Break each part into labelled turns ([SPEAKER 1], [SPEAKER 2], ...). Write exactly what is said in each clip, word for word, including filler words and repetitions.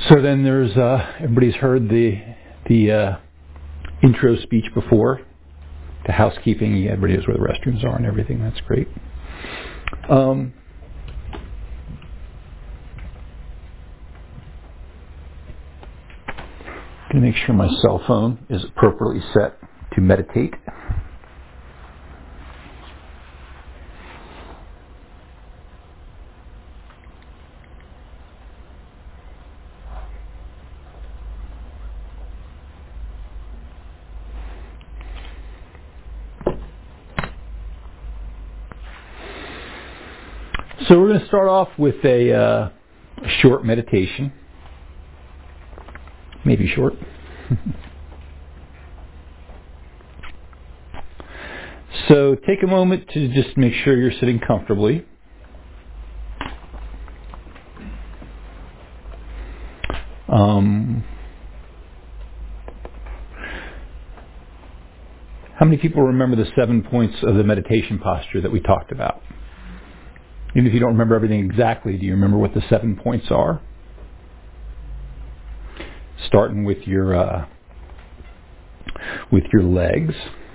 [SPEAKER 1] So then there's, uh, everybody's heard the the uh, intro speech before, the housekeeping. Everybody knows where the restrooms are and everything. That's great. Um, I'm going to make sure my cell phone is appropriately set to meditate. So we're going to start off with a, uh, a short meditation. Maybe short. So take a moment to just make sure you're sitting comfortably. Um, how many people remember the seven points of the meditation posture that we talked about? Even if you don't remember everything exactly, do you remember what the seven points are? Starting with your uh, with your legs.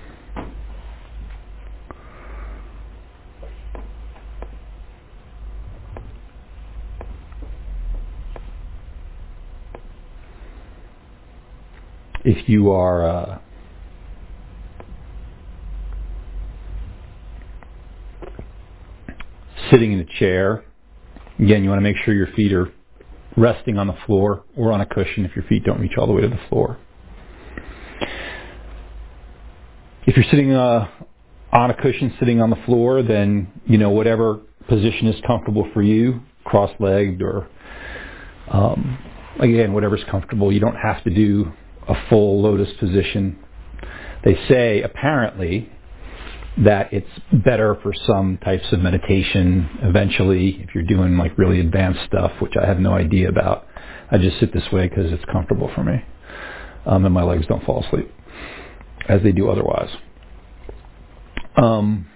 [SPEAKER 1] If you are uh, sitting in a chair, again, you want to make sure your feet are resting on the floor or on a cushion if your feet don't reach all the way to the floor. If you're sitting uh, on a cushion, sitting on the floor, then, you know, whatever position is comfortable for you, cross-legged or, um, again, whatever's comfortable. You don't have to do a full lotus position. They say, apparently, that it's better for some types of meditation eventually if you're doing like really advanced stuff, which I have no idea about. I just sit this way because it's comfortable for me, um, and my legs don't fall asleep as they do otherwise. Um,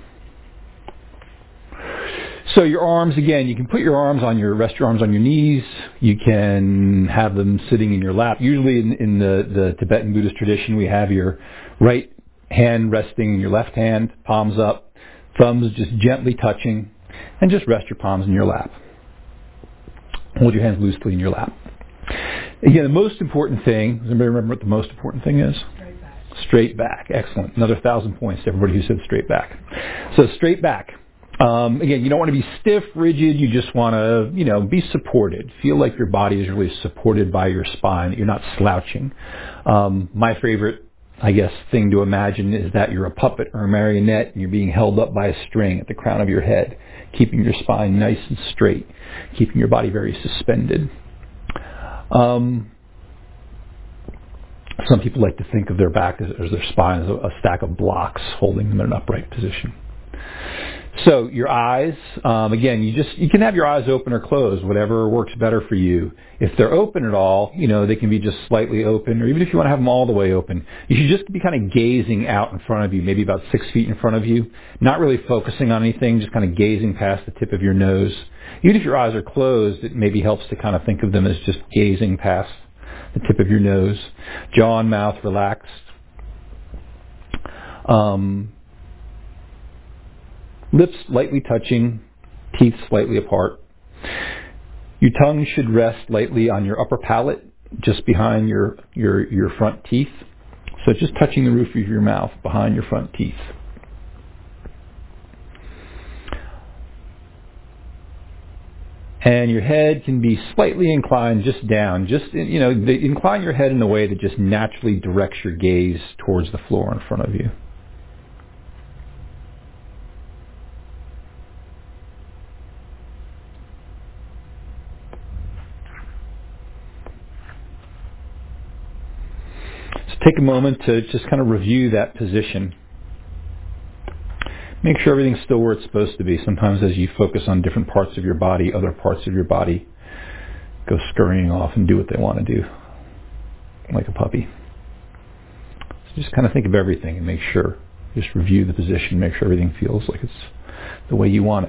[SPEAKER 1] so your arms, again, you can put your arms on your, rest your arms on your knees. You can have them sitting in your lap. Usually in, in the, the Tibetan Buddhist tradition, we have your right hand resting in your left hand, palms up, thumbs just gently touching, and just rest your palms in your lap. Hold your hands loosely in your lap. Again, the most important thing, does anybody remember what the most important thing is?
[SPEAKER 2] Straight back.
[SPEAKER 1] Straight back. Excellent. Another thousand points to everybody who said straight back. So straight back. Um, again, you don't want to be stiff, rigid. You just want to, you know, be supported. Feel like your body is really supported by your spine, that you're not slouching. Um, my favorite I guess, thing to imagine is that you're a puppet or a marionette and you're being held up by a string at the crown of your head, keeping your spine nice and straight, keeping your body very suspended. Um, some people like to think of their back as, as their spine as a, a stack of blocks holding them in an upright position. So your eyes, um, again, you just you can have your eyes open or closed, whatever works better for you. If they're open at all, you know, they can be just slightly open, or even if you want to have them all the way open, you should just be kind of gazing out in front of you, maybe about six feet in front of you, not really focusing on anything, just kind of gazing past the tip of your nose. Even if your eyes are closed, it maybe helps to kind of think of them as just gazing past the tip of your nose. Jaw and mouth relaxed. Um... Lips lightly touching, teeth slightly apart. Your tongue should rest lightly on your upper palate, just behind your, your, your front teeth. So just touching the roof of your mouth behind your front teeth. And your head can be slightly inclined just down. Just, you know, incline your head in a way that just naturally directs your gaze towards the floor in front of you. Take a moment to just kind of review that position. Make sure everything's still where it's supposed to be. Sometimes as you focus on different parts of your body, other parts of your body go scurrying off and do what they want to do, like a puppy. So just kind of think of everything and make sure. Just review the position, make sure everything feels like it's the way you want it.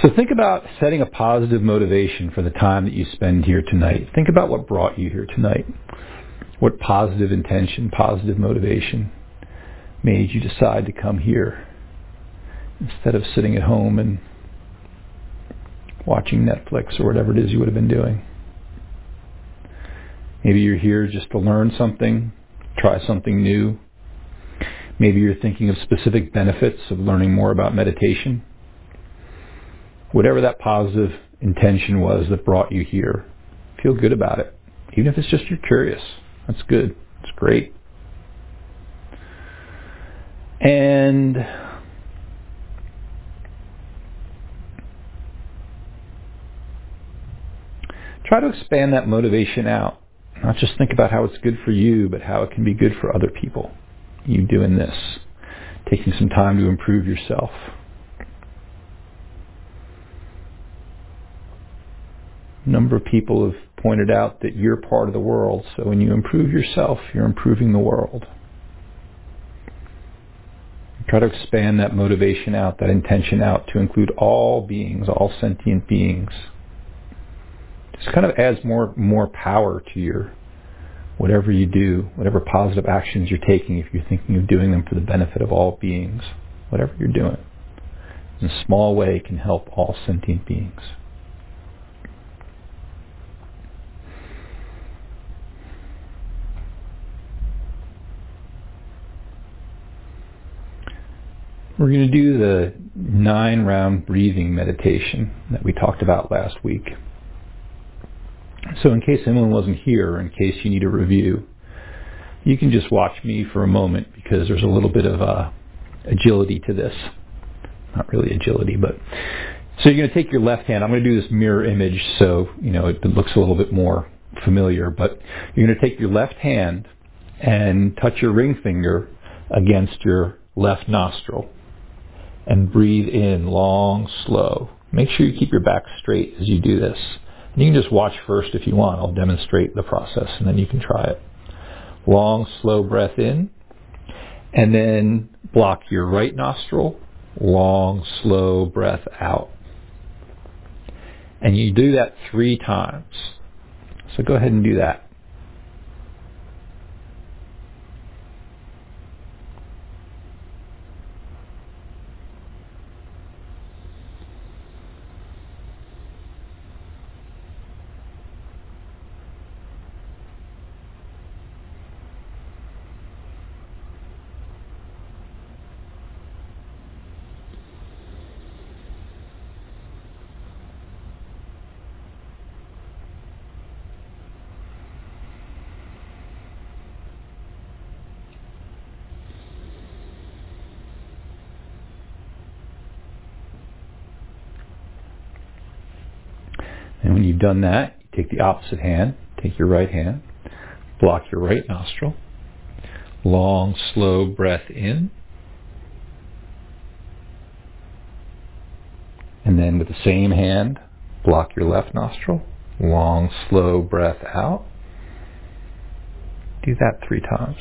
[SPEAKER 1] So think about setting a positive motivation for the time that you spend here tonight. Think about what brought you here tonight. What positive intention, positive motivation made you decide to come here instead of sitting at home and watching Netflix or whatever it is you would have been doing. Maybe you're here just to learn something, try something new. Maybe you're thinking of specific benefits of learning more about meditation. Whatever that positive intention was that brought you here, feel good about it. Even if it's just you're curious, that's good. It's great. And try to expand that motivation out. Not just think about how it's good for you, but how it can be good for other people. You doing this, taking some time to improve yourself. A number of people have pointed out that you're part of the world, so when you improve yourself, you're improving the world. Try to expand that motivation out, that intention out, to include all beings, all sentient beings. Just kind of adds more more power to your whatever you do, whatever positive actions you're taking, if you're thinking of doing them for the benefit of all beings, whatever you're doing, in a small way can help all sentient beings. We're going to do the nine round breathing meditation that we talked about last week. So in case anyone wasn't here, or in case you need a review, you can just watch me for a moment, because there's a little bit of uh, agility to this. Not really agility, but... So you're going to take your left hand. I'm going to do this mirror image so you know it looks a little bit more familiar, but you're going to take your left hand and touch your ring finger against your left nostril and breathe in long, slow. Make sure you keep your back straight as you do this. And you can just watch first if you want. I'll demonstrate the process and then you can try it. Long, slow breath in, and then block your right nostril. Long, slow breath out. And you do that three times. So go ahead and do that. And when you've done that, you take the opposite hand, take your right hand, block your right nostril, long, slow breath in, and then with the same hand, block your left nostril, long, slow breath out. Do that three times.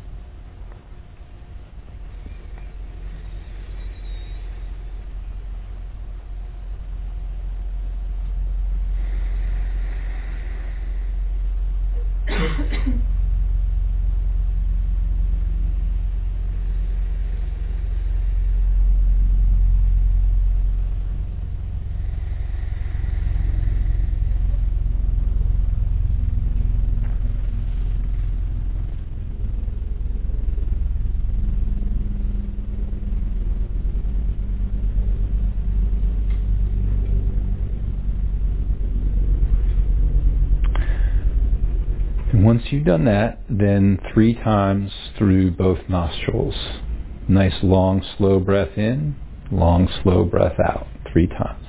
[SPEAKER 1] And once you've done that, then three times through both nostrils. Nice long, slow breath in, long, slow breath out, three times.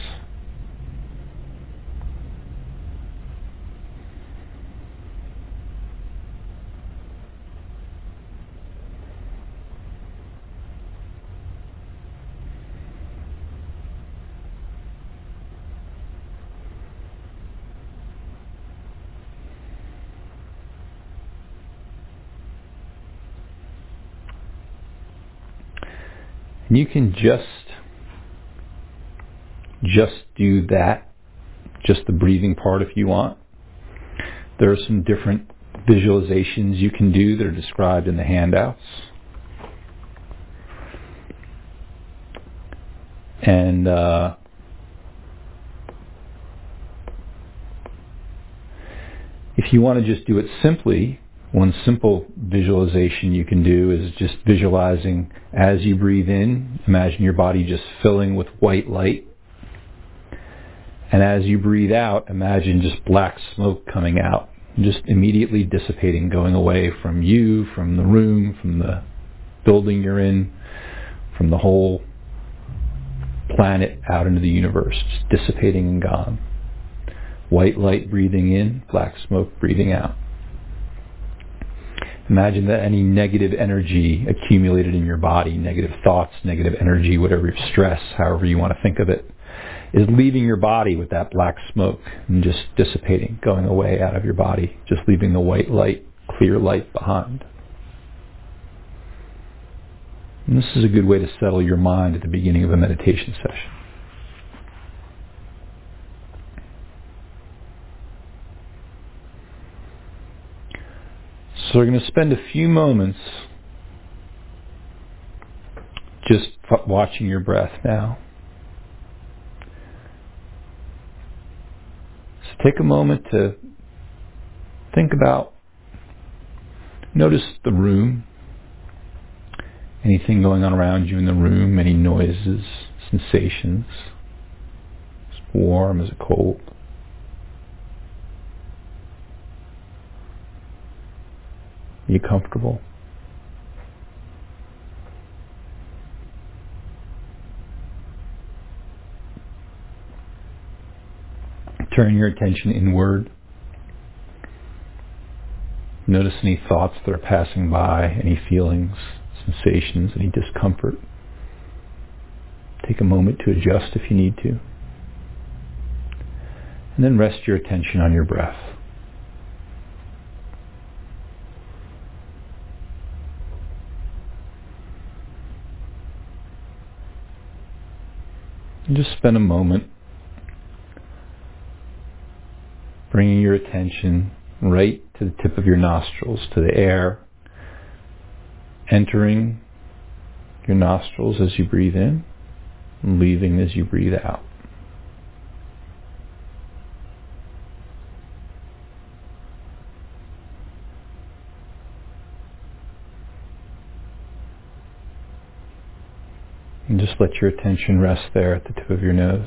[SPEAKER 1] And you can just just do that, just the breathing part if you want. There are some different visualizations you can do that are described in the handouts. And uh, if you want to just do it simply, one simple visualization you can do is just visualizing as you breathe in, imagine your body just filling with white light. And as you breathe out, imagine just black smoke coming out, just immediately dissipating, going away from you, from the room, from the building you're in, from the whole planet out into the universe, just dissipating and gone. White light breathing in, black smoke breathing out. Imagine that any negative energy accumulated in your body, negative thoughts, negative energy, whatever stress, however you want to think of it, is leaving your body with that black smoke and just dissipating, going away out of your body, just leaving the white light, clear light behind. And this is a good way to settle your mind at the beginning of a meditation session. So we're going to spend a few moments just f- watching your breath now. So take a moment to think about, notice the room, anything going on around you in the room, any noises, sensations. Is it warm? Is it cold? Are you comfortable? Turn your attention inward. Notice any thoughts that are passing by, any feelings, sensations, any discomfort. Take a moment to adjust if you need to. And then rest your attention on your breath. And just spend a moment bringing your attention right to the tip of your nostrils, to the air entering your nostrils as you breathe in and leaving as you breathe out. And just let your attention rest there at the tip of your nose.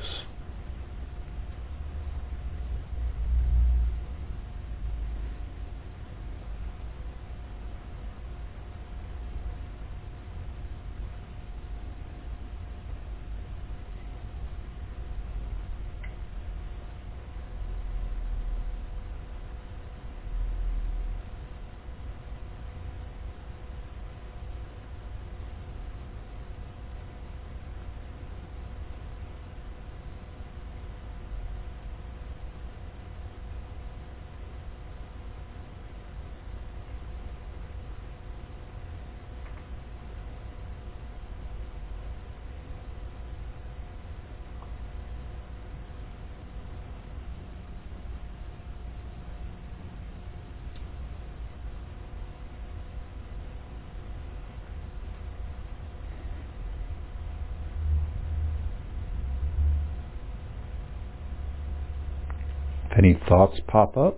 [SPEAKER 1] If any thoughts pop up,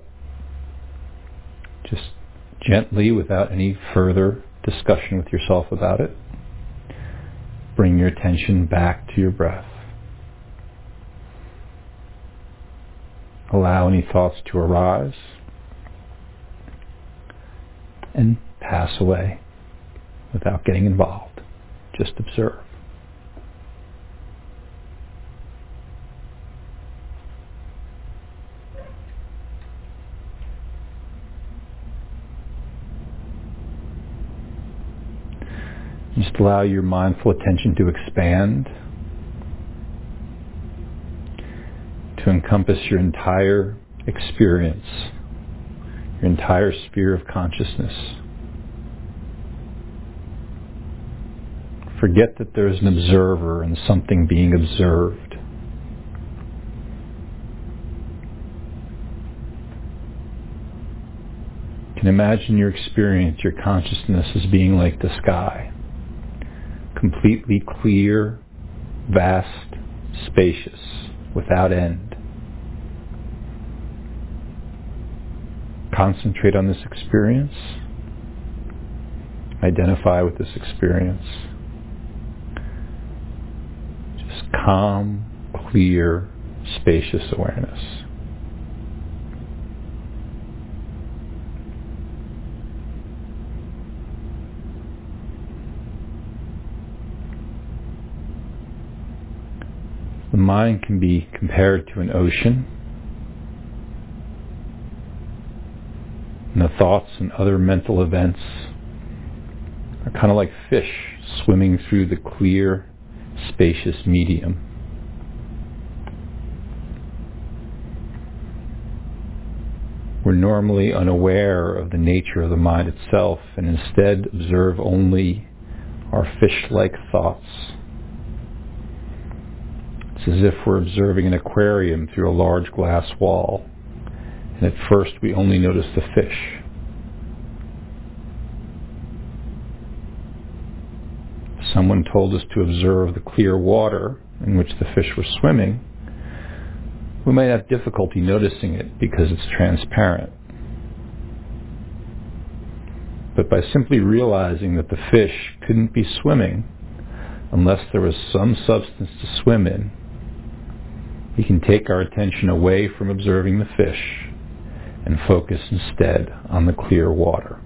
[SPEAKER 1] just gently, without any further discussion with yourself about it, bring your attention back to your breath. Allow any thoughts to arise and pass away without getting involved. Just observe. Just allow your mindful attention to expand, to encompass your entire experience, your entire sphere of consciousness. Forget that there's an observer and something being observed. can imagine your experience, your consciousness as being like the sky. Completely clear, vast, spacious, without end. Concentrate on this experience. Identify with this experience. Just calm, clear, spacious awareness. The mind can be compared to an ocean, and the thoughts and other mental events are kind of like fish swimming through the clear, spacious medium. We're normally unaware of the nature of the mind itself and instead observe only our fish-like thoughts. It's as if we're observing an aquarium through a large glass wall, and at first we only notice the fish. If someone told us to observe the clear water in which the fish were swimming, we might have difficulty noticing it because it's transparent. But by simply realizing that the fish couldn't be swimming unless there was some substance to swim in, we can take our attention away from observing the fish and focus instead on the clear water.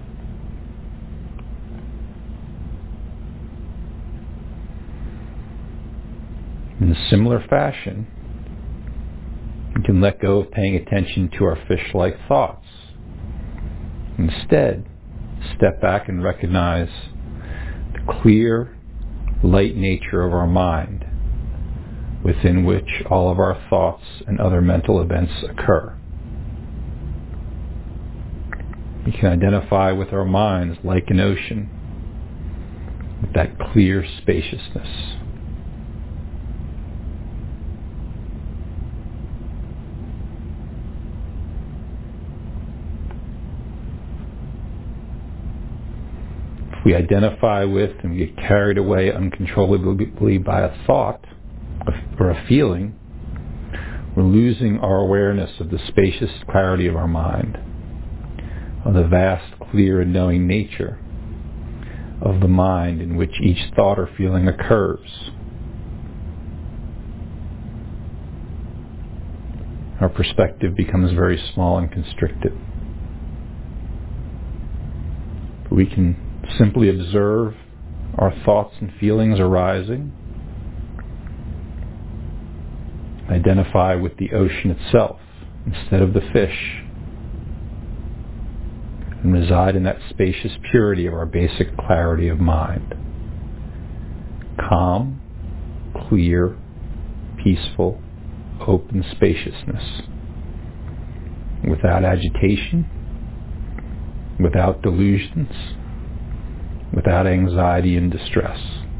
[SPEAKER 1] In a similar fashion, we can let go of paying attention to our fish-like thoughts. Instead, step back and recognize the clear, light nature of our mind, within which all of our thoughts and other mental events occur. We can identify with our minds like an ocean, with that clear spaciousness. If we identify with and get carried away uncontrollably by a thought or a feeling, we're losing our awareness of the spacious clarity of our mind, of the vast, clear, and knowing nature of the mind in which each thought or feeling occurs. Our perspective becomes very small and constricted. But we can simply observe our thoughts and feelings arising, identify with the ocean itself instead of the fish, and reside in that spacious purity of our basic clarity of mind. Calm, clear, peaceful, open spaciousness, without agitation, without delusions, without anxiety and distress,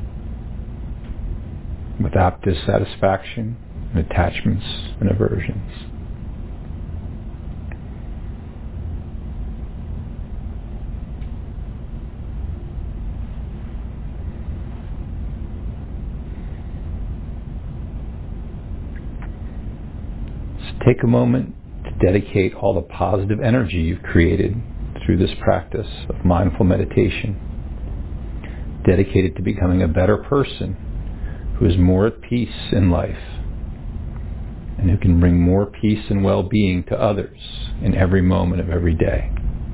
[SPEAKER 1] without dissatisfaction and attachments and aversions. So take a moment to dedicate all the positive energy you've created through this practice of mindful meditation. Dedicate it to becoming a better person who is more at peace in life and who can bring more peace and well-being to others in every moment of every day.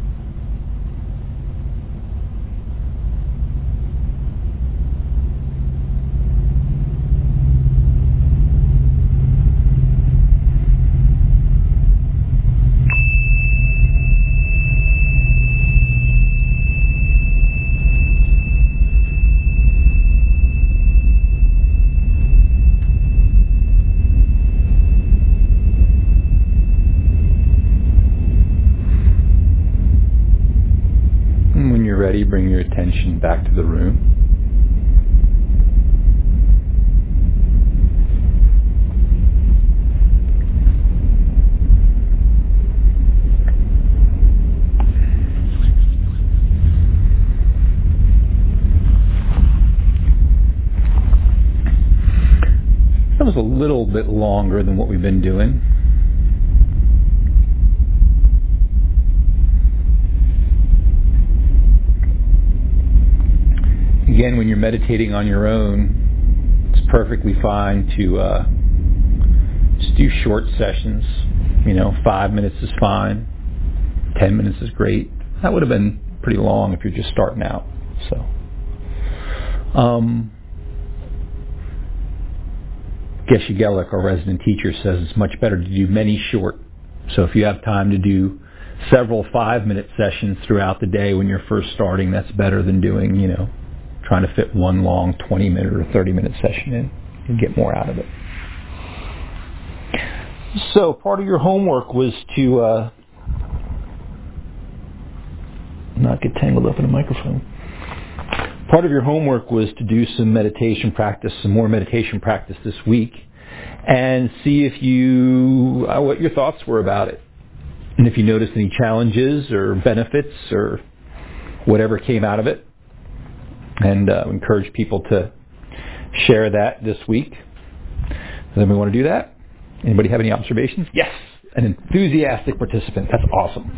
[SPEAKER 1] Ready, bring your attention back to the room. was a little bit longer than what we've been doing. Again, when you're meditating on your own, it's perfectly fine to uh, just do short sessions. You know, five minutes is fine. Ten minutes is great. That would have been pretty long if you're just starting out. So, um, Geshe Gelik, our resident teacher, says it's much better to do many short. So if you have time to do several five-minute sessions throughout the day when you're first starting, that's better than doing, you know, trying to fit one long twenty-minute or thirty-minute session in and get more out of it. So part of your homework was to uh, not get tangled up in a microphone. Part of your homework was to do some meditation practice, some more meditation practice this week, and see if you, uh, what your thoughts were about it. And if you noticed any challenges or benefits or whatever came out of it. And uh, encourage people to share that this week. Does anybody want to do that? Anybody have any observations? Yes, an enthusiastic participant. That's awesome.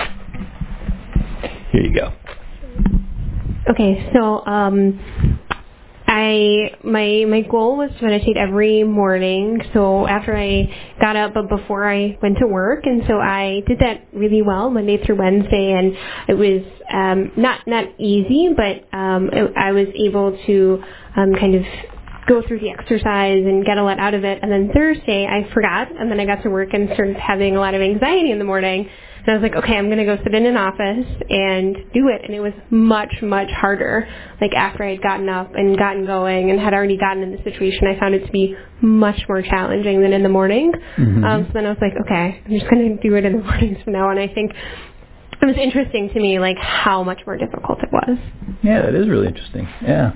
[SPEAKER 1] Here you go.
[SPEAKER 2] Okay, so um, I my my goal was to meditate every morning. So after I got up, but before I went to work, and so I did that really well Monday through Wednesday, and it was um, not not easy, but um, it, I was able to um, kind of go through the exercise and get a lot out of it. And then Thursday I forgot, and then I got to work and started having a lot of anxiety in the morning. And I was like, okay, I'm going to go sit in an office and do it. And it was much, much harder. Like after I had gotten up and gotten going and had already gotten in the situation, I found it to be much more challenging than in the morning. Mm-hmm. Um, so then I was like, okay, I'm just going to do it in the mornings from now on. I think it was interesting to me, like how much more difficult it was.
[SPEAKER 1] Yeah, that is really interesting. Yeah.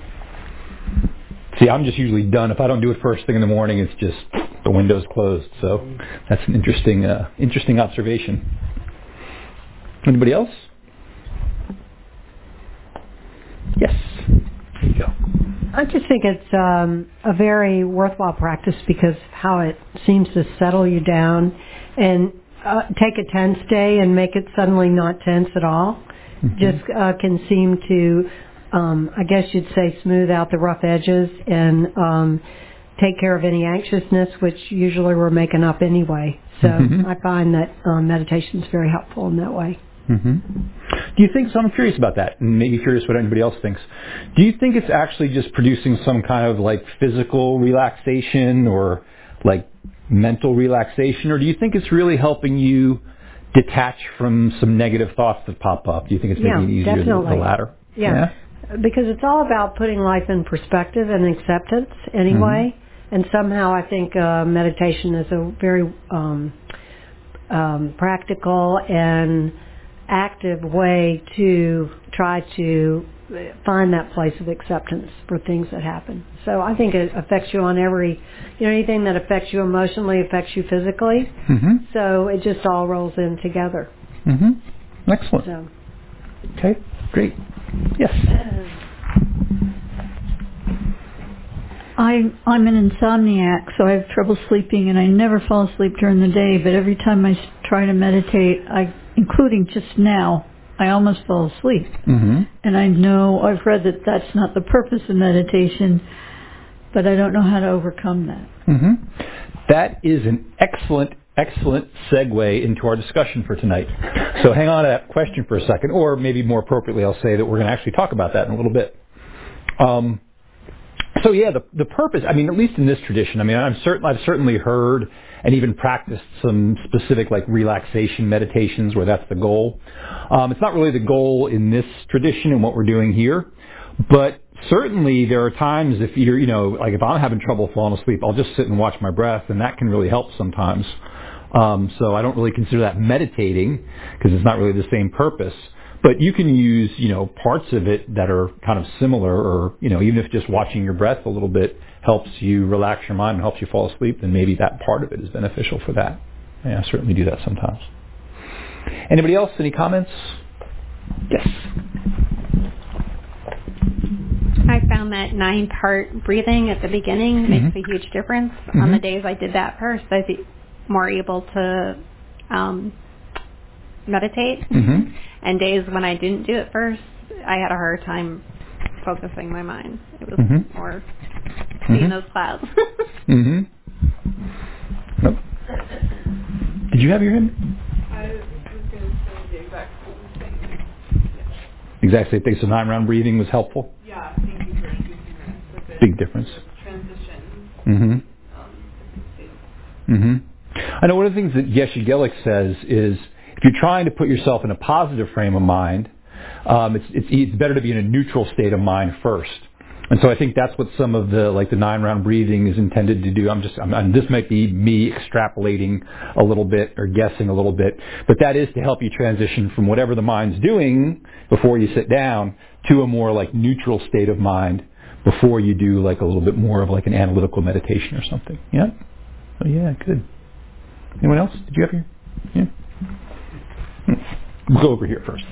[SPEAKER 1] See, I'm just usually done. If I don't do it first thing in the morning, it's just the window's closed. So that's an interesting, uh, interesting observation. Anybody else? Yes. There you go.
[SPEAKER 3] I just think it's um, a very worthwhile practice because how it seems to settle you down and uh, take a tense day and make it suddenly not tense at all. Mm-hmm. Just uh, can seem to, um, I guess you'd say, smooth out the rough edges and um, take care of any anxiousness, which usually we're making up anyway. So mm-hmm. I find that um, meditation is very helpful in that way.
[SPEAKER 1] Mm-hmm. Do you think, so I'm curious about that, and maybe curious what anybody else thinks. Do you think it's actually just producing some kind of like physical relaxation or like mental relaxation, or do you think it's really helping you detach from some negative thoughts that pop up? Do you think it's making
[SPEAKER 3] yeah,
[SPEAKER 1] it easier
[SPEAKER 3] definitely.
[SPEAKER 1] than the latter?
[SPEAKER 3] Yeah. yeah, because it's all about putting life in perspective and acceptance anyway, mm-hmm. and somehow I think uh, meditation is a very um, um, practical and active way to try to find that place of acceptance for things that happen. So I think it affects you on every, you know, anything that affects you emotionally affects you physically. Mm-hmm. So it just all rolls in together.
[SPEAKER 1] Mm-hmm. Excellent.
[SPEAKER 3] So.
[SPEAKER 1] Okay, great. Yes.
[SPEAKER 4] I, I'm an insomniac, so I have trouble sleeping, and I never fall asleep during the day, but every time I try to meditate, I, including just now, I almost fall asleep. Mm-hmm. And I know, I've read that that's not the purpose of meditation, but I don't know how to overcome that.
[SPEAKER 1] Mm-hmm. That is an excellent, excellent segue into our discussion for tonight. So hang on to that question for a second, or maybe more appropriately, I'll say that we're going to actually talk about that in a little bit. Um, So yeah, the the purpose, I mean, at least in this tradition, I mean, I'm certain, I've certainly heard and even practiced some specific like relaxation meditations where that's the goal. Um, it's not really the goal in this tradition and what we're doing here, but certainly there are times if you're, you know, like if I'm having trouble falling asleep, I'll just sit and watch my breath, and that can really help sometimes. Um, so I don't really consider that meditating because it's not really the same purpose. But you can use, you know, parts of it that are kind of similar, or, you know, even if just watching your breath a little bit helps you relax your mind and helps you fall asleep, then maybe that part of it is beneficial for that. Yeah, I certainly do that sometimes. Anybody else? Any comments? Yes.
[SPEAKER 2] I
[SPEAKER 5] found that nine-part breathing at the beginning mm-hmm. makes a huge difference. Mm-hmm. On the days I did that first, I'd be more able to um, meditate. Mm-hmm. And days when I didn't do it first, I had a hard time focusing my mind. It was mm-hmm. more seeing mm-hmm. those clouds.
[SPEAKER 1] mm-hmm. Nope. Did you have your hand?
[SPEAKER 6] I was going to say the exact same thing. Yeah.
[SPEAKER 1] Exact same thing. So nine round breathing was helpful?
[SPEAKER 6] Yeah, thank you for introducing that. With
[SPEAKER 1] Big difference.
[SPEAKER 6] Transition.
[SPEAKER 1] Mm-hmm. Um, mm-hmm. I know one of the things that Geshe Gelich says is if you're trying to put yourself in a positive frame of mind, um, it's, it's it's better to be in a neutral state of mind first. And so I think that's what some of the like the nine round breathing is intended to do. I'm just I'm, I'm, this might be me extrapolating a little bit or guessing a little bit, but that is to help you transition from whatever the mind's doing before you sit down to a more like neutral state of mind before you do like a little bit more of like an analytical meditation or something. Yeah. Oh yeah, good. Anyone else? Did you have your? Yeah. Hmm. We'll go over here first.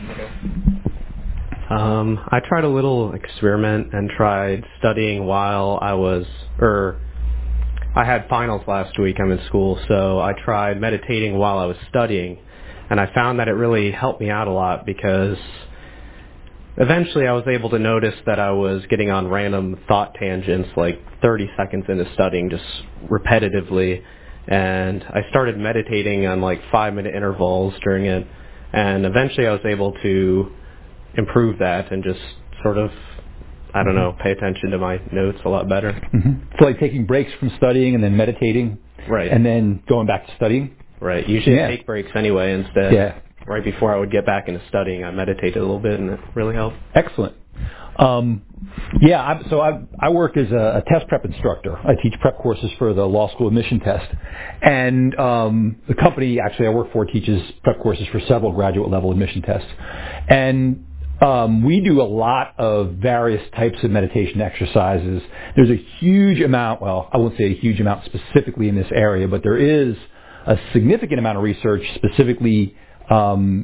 [SPEAKER 7] Um, I tried a little experiment and tried studying while I was, or I had finals last week. I'm in school, so I tried meditating while I was studying, and I found that it really helped me out a lot because eventually I was able to notice that I was getting on random thought tangents like thirty seconds into studying just repetitively, and I started meditating on like five minute intervals during it, and eventually I was able to improve that and just sort of, I don't know, pay attention to my notes a lot better.
[SPEAKER 1] Mm-hmm. So like taking breaks from studying and then meditating,
[SPEAKER 7] right,
[SPEAKER 1] and then going back to studying?
[SPEAKER 7] Right. Usually yeah. I take breaks anyway instead.
[SPEAKER 1] Yeah.
[SPEAKER 7] Right before I would get back into studying, I meditated a little bit and it really helped.
[SPEAKER 1] Excellent. Um, yeah, I, so I, I work as a, a test prep instructor. I teach prep courses for the law school admission test. And um, the company actually I work for teaches prep courses for several graduate level admission tests. And Um, we do a lot of various types of meditation exercises. There's a huge amount, well, I won't say a huge amount specifically in this area, but there is a significant amount of research specifically um,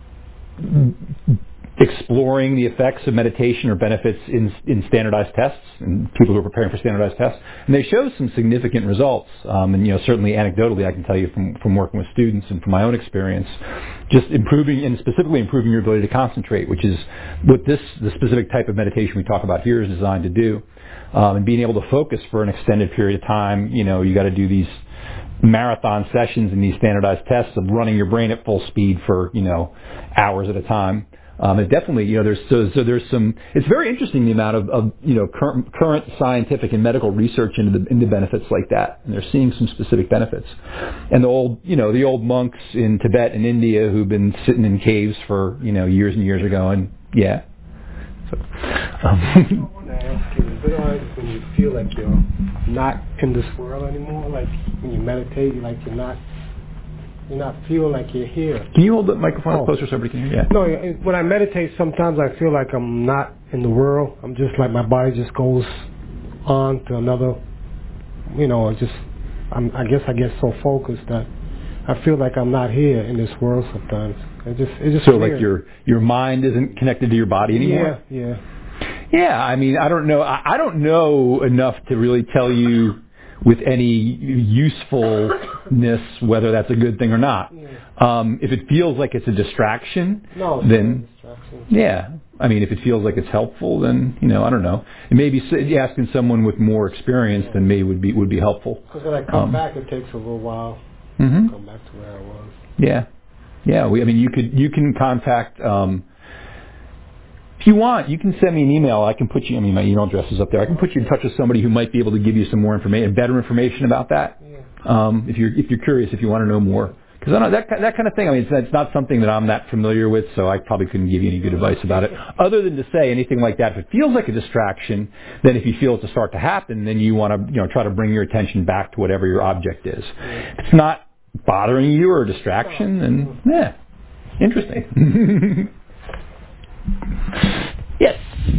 [SPEAKER 1] exploring the effects of meditation or benefits in, in standardized tests and people who are preparing for standardized tests. And they show some significant results. Um, and, you know, certainly anecdotally, I can tell you from, from working with students and from my own experience, just improving and specifically improving your ability to concentrate, which is what this, the specific type of meditation we talk about here is designed to do. Um, and being able to focus for an extended period of time, you know, you got to do these marathon sessions and these standardized tests of running your brain at full speed for, you know, hours at a time. Um, it definitely, you know, there's so, so there's some. It's very interesting the amount of, of you know current, current scientific and medical research into the into benefits like that, and they're seeing some specific benefits. And the old, you know, the old monks in Tibet and India who've been sitting in caves for you know years and years ago, and yeah. So, um.
[SPEAKER 8] I want to ask you, is it alright when you feel like you're not in this world anymore? Like when you meditate, like you're not. You're not feeling like you're here.
[SPEAKER 1] Can you hold the microphone oh. closer so everybody can hear? Yeah.
[SPEAKER 8] No, when I meditate, sometimes I feel like I'm not in the world. I'm just like my body just goes on to another. You know, I just, I'm, I guess I get so focused that I feel like I'm not here in this world sometimes. It just, it just.
[SPEAKER 1] So weird. Like your your mind isn't connected to your body anymore.
[SPEAKER 8] Yeah, yeah.
[SPEAKER 1] Yeah, I mean, I don't know. I, I don't know enough to really tell you with any usefulness whether that's a good thing or not.
[SPEAKER 8] Yeah.
[SPEAKER 1] Um, if it feels like it's a distraction,
[SPEAKER 8] no,
[SPEAKER 1] then
[SPEAKER 8] distraction.
[SPEAKER 1] yeah. I mean, if it feels like it's helpful, then you know, I don't know. And maybe asking someone with more experience yeah. than me would be would be helpful.
[SPEAKER 8] Because when I come um, back, it takes a little while
[SPEAKER 1] mm-hmm.
[SPEAKER 8] to come back to where I was.
[SPEAKER 1] Yeah, yeah. We, I mean, you could you can contact. Um, If you want, you can send me an email. I can put you, I mean, my email address is up there. I can put you in touch with somebody who might be able to give you some more information, better information about that.
[SPEAKER 8] Yeah.
[SPEAKER 1] Um, if you're if you're curious, if you want to know more, because I know that that kind of thing. I mean, it's, it's not something that I'm that familiar with, so I probably couldn't give you any good advice about it, other than to say anything like that. If it feels like a distraction, then if you feel it to start to happen, then you want to you know try to bring your attention back to whatever your object is. If it's not bothering you or a distraction, then yeah, interesting. Yes.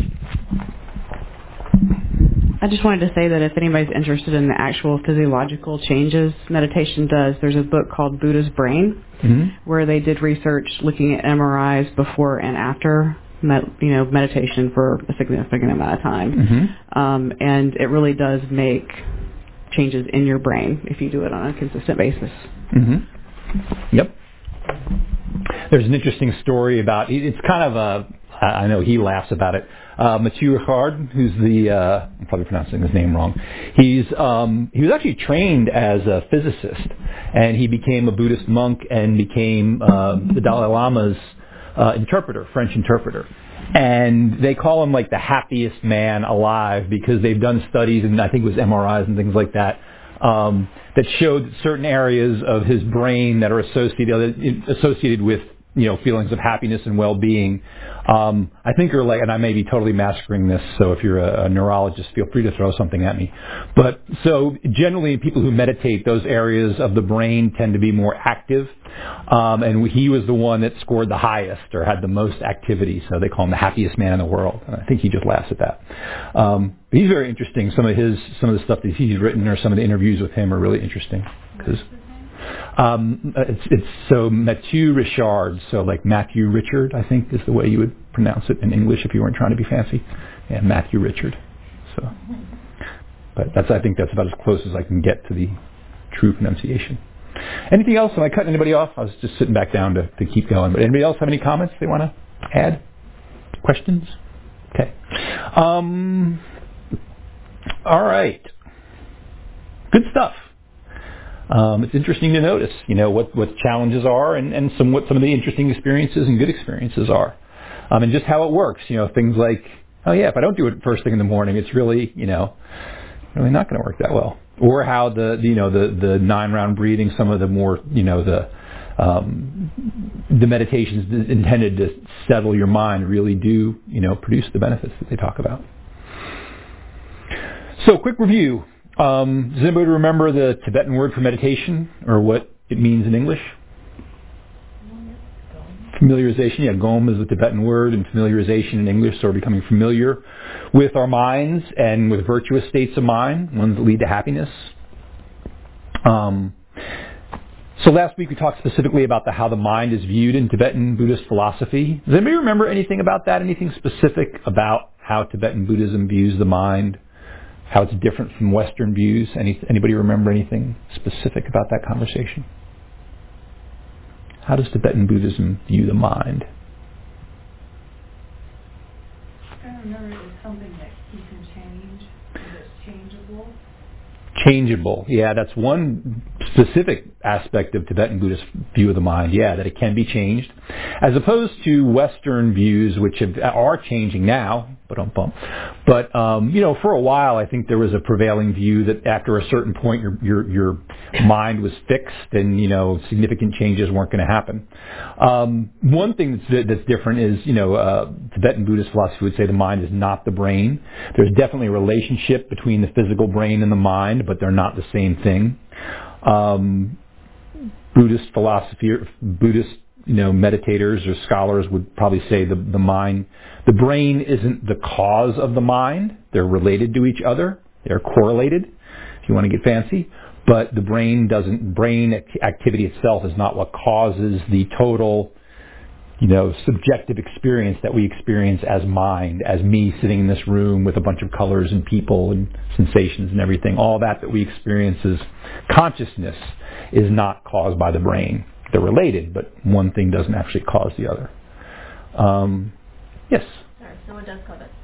[SPEAKER 9] I just wanted to say that if anybody's interested in the actual physiological changes meditation does, there's a book called Buddha's Brain, mm-hmm. where they did research looking at M R Is before and after med, you know, meditation for a significant amount of time.
[SPEAKER 1] Mm-hmm.
[SPEAKER 9] Um, and it really does make changes in your brain if you do it on a consistent basis.
[SPEAKER 1] Mm-hmm. Yep. There's an interesting story about, it's kind of a, I know he laughs about it, uh, Mathieu Ricard, who's the, uh, I'm probably pronouncing his name wrong. He's, um, he was actually trained as a physicist, and he became a Buddhist monk and became uh, the Dalai Lama's uh, interpreter, French interpreter. And they call him like the happiest man alive because they've done studies, and I think it was M R Is and things like that, um, that showed certain areas of his brain that are associated associated with, you know, feelings of happiness and well-being. Um, I think are like, and I may be totally massacring this, so if you're a, a neurologist, feel free to throw something at me. But so generally, people who meditate, those areas of the brain tend to be more active. Um, and he was the one that scored the highest or had the most activity, so they call him the happiest man in the world. And I think he just laughs at that. Um, but he's very interesting. Some of his, some of the stuff that he's written or some of the interviews with him are really interesting. Because um, it's, it's so Mathieu Ricard, so like Matthew Richard, I think is the way you would pronounce it in English if you weren't trying to be fancy. Yeah, Matthew Richard. So, but that's I think that's about as close as I can get to the true pronunciation. Anything else? Am I cutting anybody off? I was just sitting back down to, to keep going. But anybody else have any comments they want to add? Questions? Okay. Um, all right. Good stuff. Um, it's interesting to notice, you know, what, what challenges are and, and some what some of the interesting experiences and good experiences are. Um, and just how it works. You know, things like, oh yeah, if I don't do it first thing in the morning, it's really, you know, really not going to work that well. Or how the, you know, the, the nine round breathing, some of the more, you know, the um, the meditations intended to settle your mind really do, you know, produce the benefits that they talk about. So, quick review. Um, does anybody remember the Tibetan word for meditation or what it means in English? Familiarization, yeah, gom is the Tibetan word, and familiarization in English, so we're becoming familiar with our minds and with virtuous states of mind, ones that lead to happiness. Um, so last week we talked specifically about the, how the mind is viewed in Tibetan Buddhist philosophy. Does anybody remember anything about that? Anything specific about how Tibetan Buddhism views the mind? How it's different from Western views? Any, anybody remember anything specific about that conversation? How does Tibetan Buddhism view the mind?
[SPEAKER 4] I remember it was something that you can change, that's changeable.
[SPEAKER 1] Changeable, yeah, that's one specific aspect of Tibetan Buddhist view of the mind, yeah, that it can be changed, as opposed to Western views, which have, are changing now, but don't bump. But um, you know, for a while, I think there was a prevailing view that after a certain point, your your your mind was fixed, and you know, significant changes weren't going to happen. Um, one thing that's that's different is, you know, uh, Tibetan Buddhist philosophy would say the mind is not the brain. There's definitely a relationship between the physical brain and the mind, but they're not the same thing. Um, Buddhist philosophy, Buddhist, you know, meditators or scholars would probably say the, the mind, the brain isn't the cause of the mind. They're related to each other. They're correlated, if you want to get fancy. But the brain doesn't, brain activity itself is not what causes the total, you know, subjective experience that we experience as mind, as me sitting in this room with a bunch of colors and people and sensations and everything. All that that we experience as consciousness is not caused by the brain. They're related, but one thing doesn't actually cause the other. Um, yes?
[SPEAKER 10] Sorry, so what does cause it?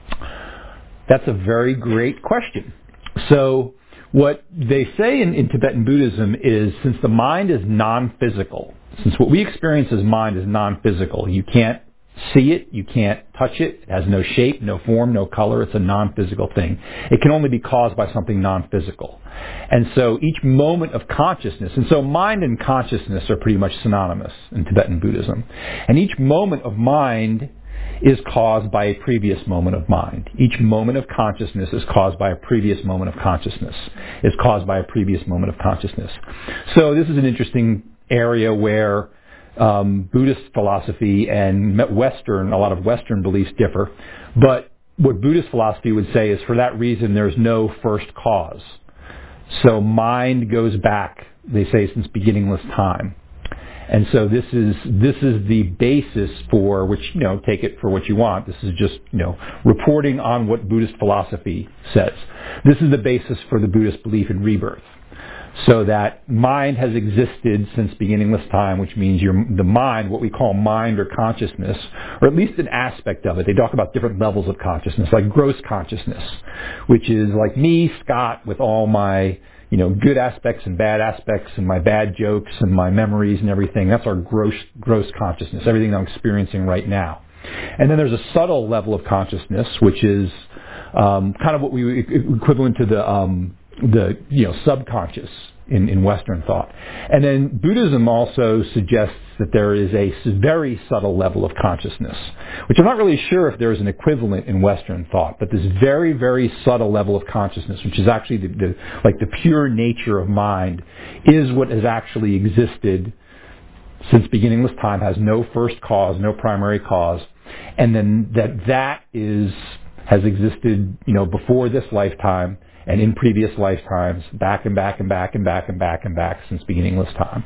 [SPEAKER 1] That's a very great question. So what they say in, in Tibetan Buddhism is, since the mind is non-physical, since what we experience as mind is non-physical, you can't see it, you can't touch it, it has no shape, no form, no color, it's a non-physical thing. It can only be caused by something non-physical. And so each moment of consciousness, and so mind and consciousness are pretty much synonymous in Tibetan Buddhism. And each moment of mind is caused by a previous moment of mind. Each moment of consciousness is caused by a previous moment of consciousness, is caused by a previous moment of consciousness. So this is an interesting area where um, Buddhist philosophy and Western, a lot of Western beliefs differ. But what Buddhist philosophy would say is, for that reason, there's no first cause. So mind goes back, they say, since beginningless time. And so this is this is the basis for which, you know, take it for what you want. This is just, you know, reporting on what Buddhist philosophy says. This is the basis for the Buddhist belief in rebirth. So that mind has existed since beginningless time, which means your, the mind, what we call mind or consciousness, or at least an aspect of it. They talk about different levels of consciousness, like gross consciousness, which is like me, Scott, with all my, you know, good aspects and bad aspects and my bad jokes and my memories and everything. That's our gross, gross consciousness, everything I'm experiencing right now. And then there's a subtle level of consciousness, which is um, kind of what we equivalent to the um, the, you know, subconscious in, in Western thought. And then Buddhism also suggests that there is a very subtle level of consciousness, which I'm not really sure if there is an equivalent in Western thought, but this very, very subtle level of consciousness, which is actually the, the like the pure nature of mind, is what has actually existed since beginningless time, has no first cause, no primary cause, and then that that is has existed, you know, before this lifetime, and in previous lifetimes, back and back and back and back and back and back since beginningless time.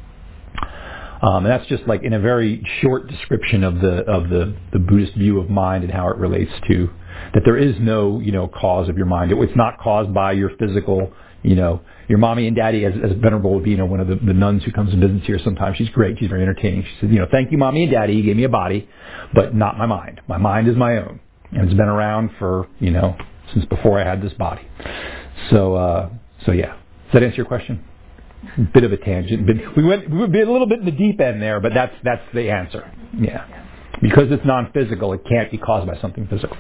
[SPEAKER 1] Um, and that's just like in a very short description of the of the, the Buddhist view of mind and how it relates to that there is no, you know, cause of your mind. It, it's not caused by your physical, you know, your mommy and daddy, as, as Venerable Bino, one of the, the nuns who comes and visits here sometimes. She's great. She's very entertaining. She said, you know, thank you, mommy and daddy. You gave me a body, but not my mind. My mind is my own. And it's been around for, you know, since before I had this body. So, uh, so yeah. Does that answer your question? Bit of a tangent. But we went we went a little bit in the deep end there, but that's that's the answer. Yeah. Because it's non-physical, it can't be caused by something physical.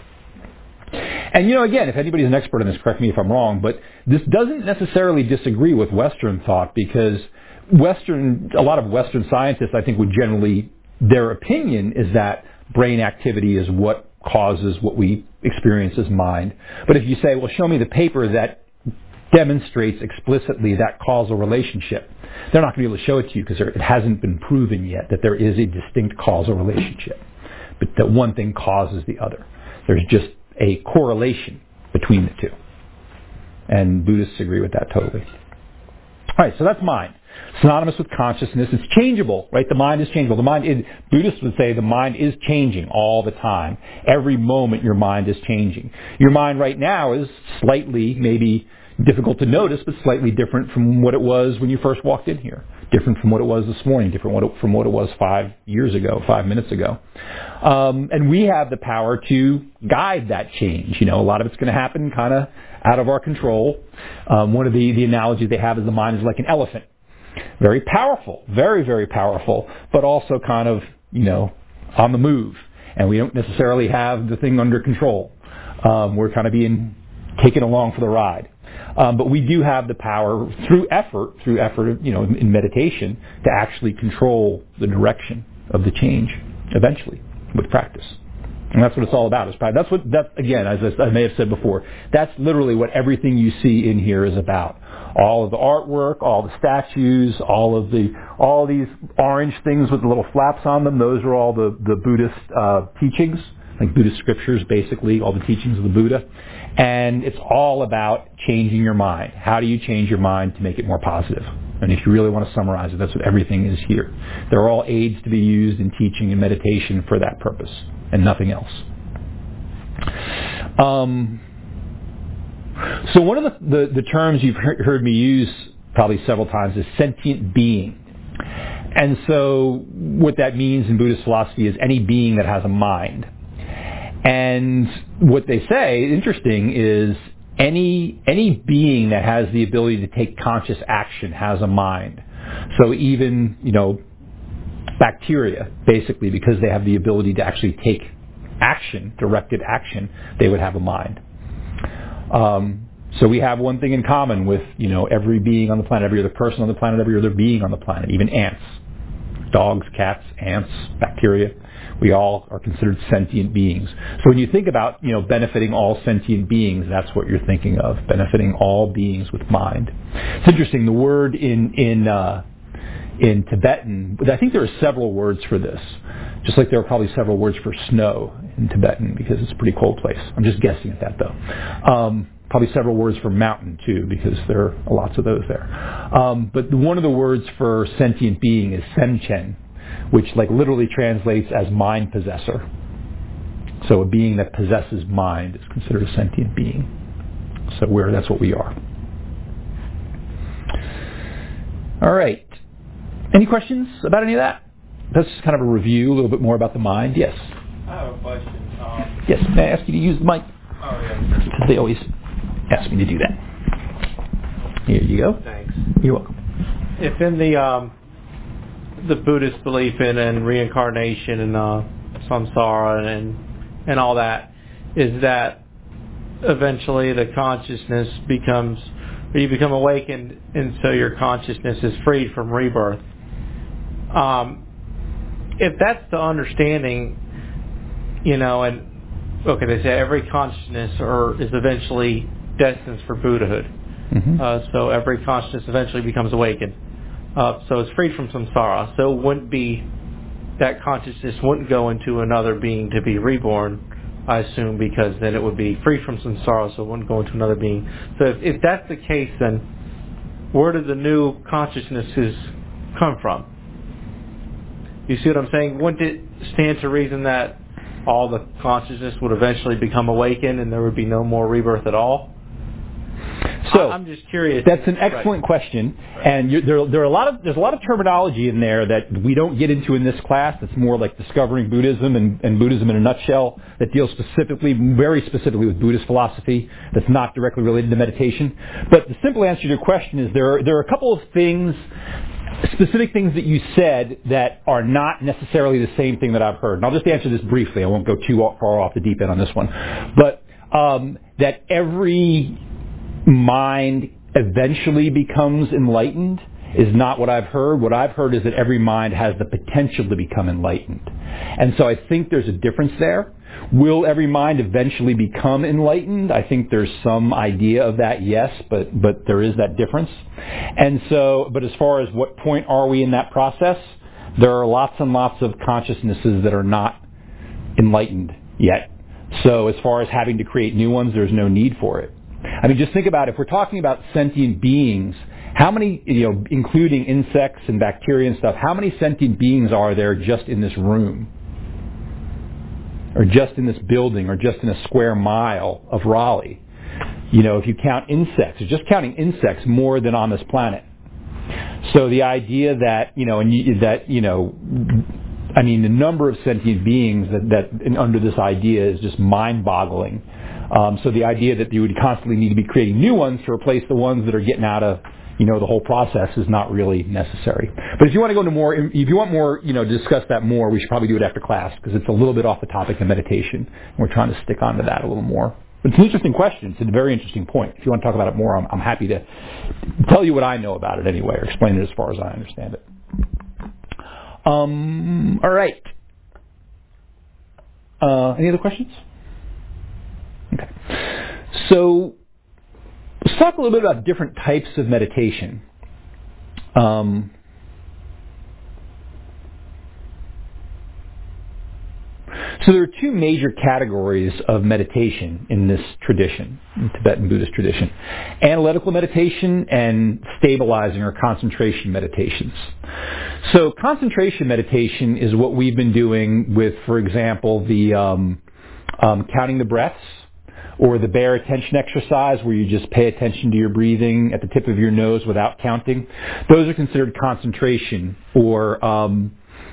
[SPEAKER 1] And, you know, again, if anybody's an expert on this, correct me if I'm wrong, but this doesn't necessarily disagree with Western thought, because Western, a lot of Western scientists, I think, would generally, their opinion is that brain activity is what causes what we experience as mind. But if you say, well, show me the paper that demonstrates explicitly that causal relationship, they're not going to be able to show it to you because it hasn't been proven yet that there is a distinct causal relationship, but that one thing causes the other. There's just a correlation between the two. And Buddhists agree with that totally. All right, so that's mind. Synonymous with consciousness. It's changeable, right? The mind is changeable. The mind is, Buddhists would say the mind is changing all the time. Every moment your mind is changing. Your mind right now is slightly, maybe difficult to notice, but slightly different from what it was when you first walked in here. Different from what it was this morning. Different from what it was five years ago, five minutes ago. Um, and we have the power to guide that change. You know, a lot of it's going to happen kind of out of our control. Um, one of the, the analogies they have is the mind is like an elephant. Very powerful, very, very powerful, but also kind of, you know, on the move. And we don't necessarily have the thing under control. Um, we're kind of being taken along for the ride. Um, but we do have the power through effort, through effort, you know, in, in meditation, to actually control the direction of the change eventually with practice. And that's what it's all about. Is practice. That's what, that, again, as I may have said before, that's literally what everything you see in here is about. All of the artwork, all the statues, all of the, all these orange things with the little flaps on them, those are all the, the Buddhist uh, teachings, like Buddhist scriptures, basically, all the teachings of the Buddha. And it's all about changing your mind. How do you change your mind to make it more positive? And if you really want to summarize it, that's what everything is here. They're all aids to be used in teaching and meditation for that purpose, and nothing else. Um, so one of the, the, the terms you've heard me use probably several times is sentient being. And so what that means in Buddhist philosophy is any being that has a mind. And what they say, interesting, is any any being that has the ability to take conscious action has a mind. So even, you know, bacteria, basically, because they have the ability to actually take action, directed action, they would have a mind. Um, so we have one thing in common with, you know, every being on the planet, every other person on the planet, every other being on the planet, even ants, dogs, cats, ants, bacteria. We all are considered sentient beings. So when you think about, you know, benefiting all sentient beings, that's what you're thinking of, benefiting all beings with mind. It's interesting, the word in in uh, in Tibetan, I think there are several words for this, just like there are probably several words for snow in Tibetan, because it's a pretty cold place. I'm just guessing at that, though. Um, probably several words for mountain too, because there are lots of those there. Um, but one of the words for sentient being is senchen, which like literally translates as mind possessor. So a being that possesses mind is considered a sentient being. So we're, that's what we are. All right. Any questions about any of that? That's just kind of a review, a little bit more about the mind. Yes?
[SPEAKER 10] I have a question. Um,
[SPEAKER 1] yes, may I ask you to use the mic?
[SPEAKER 10] Oh, yeah, sure.
[SPEAKER 1] They always ask me to do that. Here you go.
[SPEAKER 10] Thanks.
[SPEAKER 1] You're welcome.
[SPEAKER 10] If in the um, the Buddhist belief in and reincarnation and uh, samsara and and all that, is that eventually the consciousness becomes, or you become awakened, and so your consciousness is freed from rebirth. Um, if that's the understanding, you know, and okay, they say every consciousness or is eventually destined for Buddhahood.
[SPEAKER 1] Mm-hmm.
[SPEAKER 10] Uh, so every consciousness eventually becomes awakened. Uh, so it's freed from samsara. So it wouldn't be, that consciousness wouldn't go into another being to be reborn, I assume, because then it would be free from samsara, so it wouldn't go into another being. So if, if that's the case, then where do the new consciousnesses come from? You see what I'm saying? Wouldn't it stand to reason that all the consciousness would eventually become awakened and there would be no more rebirth at all?
[SPEAKER 1] So
[SPEAKER 10] I'm just curious.
[SPEAKER 1] That's an excellent
[SPEAKER 10] right.
[SPEAKER 1] question, and you, there, there are a lot of there's a lot of terminology in there that we don't get into in this class. That's more like discovering Buddhism and, and Buddhism in a nutshell. That deals specifically, very specifically, with Buddhist philosophy. That's not directly related to meditation. But the simple answer to your question is there are, there are a couple of things, specific things that you said that are not necessarily the same thing that I've heard. And I'll just answer this briefly. I won't go too far off the deep end on this one. But um, that every mind eventually becomes enlightened is not what I've heard. What I've heard is that every mind has the potential to become enlightened. And so I think there's a difference there. Will every mind eventually become enlightened? I think there's some idea of that, yes, but, but there is that difference. And so, but as far as what point are we in that process, there are lots and lots of consciousnesses that are not enlightened yet. So as far as having to create new ones, there's no need for it. I mean, just think about it. If we're talking about sentient beings, how many, you know, including insects and bacteria and stuff, how many sentient beings are there just in this room? Or just in this building, or just in a square mile of Raleigh? You know, if you count insects, or just counting insects, more than on this planet. So the idea that, you know, and you, that, you know, I mean, the number of sentient beings that, that under this idea is just mind-boggling. Um, so the idea that you would constantly need to be creating new ones to replace the ones that are getting out of, you know, the whole process is not really necessary. But if you want to go into more, if you want more, you know, discuss that more, we should probably do it after class because it's a little bit off the topic of meditation. And we're trying to stick onto that a little more. But it's an interesting question. It's a very interesting point. If you want to talk about it more, I'm, I'm happy to tell you what I know about it anyway, or explain it as far as I understand it. Um, all right. Uh, any other questions? Okay. So let's talk a little bit about different types of meditation. Um, so there are two major categories of meditation in this tradition, in Tibetan Buddhist tradition. Analytical meditation and stabilizing or concentration meditations. So concentration meditation is what we've been doing with, for example, the um, um, counting the breaths, or the bare attention exercise where you just pay attention to your breathing at the tip of your nose without counting. Those are considered concentration or um,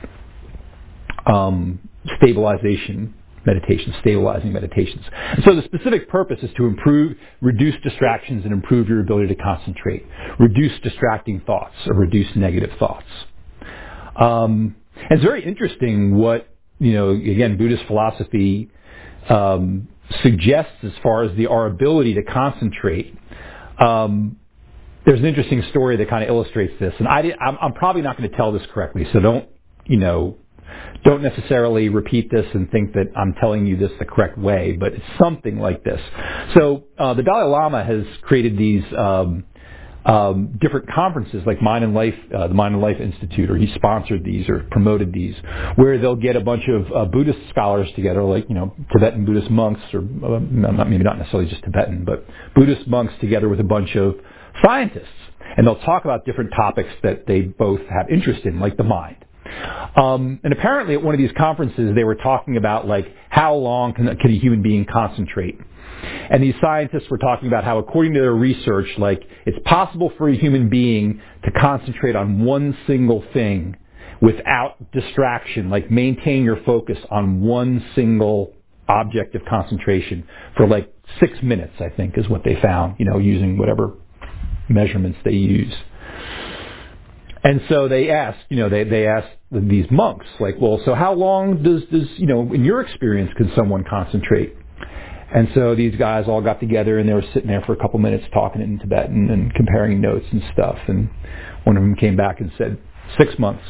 [SPEAKER 1] um, stabilization meditation, stabilizing meditations. And so the specific purpose is to improve, reduce distractions and improve your ability to concentrate, reduce distracting thoughts or reduce negative thoughts. Um, and it's very interesting what, you know, again, Buddhist philosophy um, suggests as far as the our ability to concentrate. Um, there's an interesting story that kind of illustrates this, and I did, I'm, I'm probably not going to tell this correctly, so don't you know, don't necessarily repeat this and think that I'm telling you this the correct way, but it's something like this. So uh, the Dalai Lama has created these um, um, different conferences like Mind and Life, uh, the Mind and Life Institute, or he sponsored these or promoted these, where they'll get a bunch of uh, Buddhist scholars together, like, you know, Tibetan Buddhist monks, or uh, maybe not necessarily just Tibetan, but Buddhist monks together with a bunch of scientists. And they'll talk about different topics that they both have interest in, like the mind. Um, and apparently at one of these conferences, they were talking about, like, how long can, can a human being concentrate? And these scientists were talking about how, according to their research, like, it's possible for a human being to concentrate on one single thing without distraction, like maintain your focus on one single object of concentration for like six minutes, I think, is what they found, you know, using whatever measurements they use. And so they asked, you know, they, they asked these monks, like, well, so how long does, does, you know, in your experience, can someone concentrate? And so these guys all got together and they were sitting there for a couple minutes talking in Tibetan and comparing notes and stuff. And one of them came back and said, six months.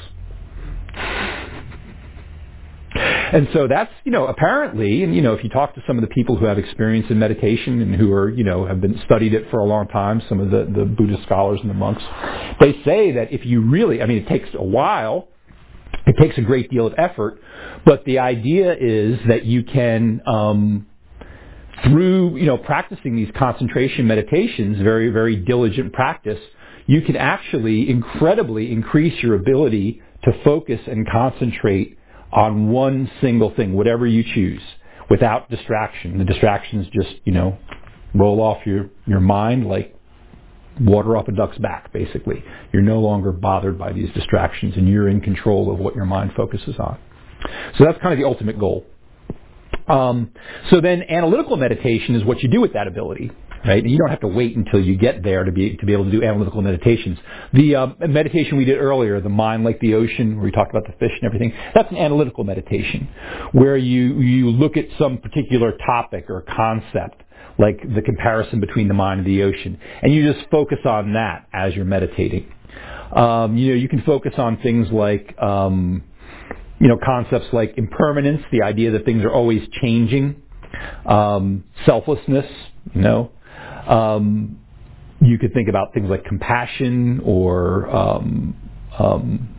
[SPEAKER 1] And so that's, you know, apparently, and, you know, if you talk to some of the people who have experience in meditation and who are, you know, have been studied it for a long time, some of the, the Buddhist scholars and the monks, they say that if you really, I mean, it takes a while, it takes a great deal of effort, but the idea is that you can, um, through, you know, practicing these concentration meditations, very, very diligent practice, you can actually incredibly increase your ability to focus and concentrate on one single thing, whatever you choose, without distraction. The distractions just, you know, roll off your, your mind like water off a duck's back, basically. You're no longer bothered by these distractions, and you're in control of what your mind focuses on. So that's kind of the ultimate goal. Um, so then analytical meditation is what you do with that ability, right? You don't have to wait until you get there to be to be able to do analytical meditations. The uh, meditation we did earlier, the mind like the ocean, where we talked about the fish and everything, that's an analytical meditation, where you, you look at some particular topic or concept, like the comparison between the mind and the ocean, and you just focus on that as you're meditating. Um, you know, you can focus on things like um, you know, concepts like impermanence, the idea that things are always changing, um, selflessness, you know. Um, you could think about things like compassion or um, um,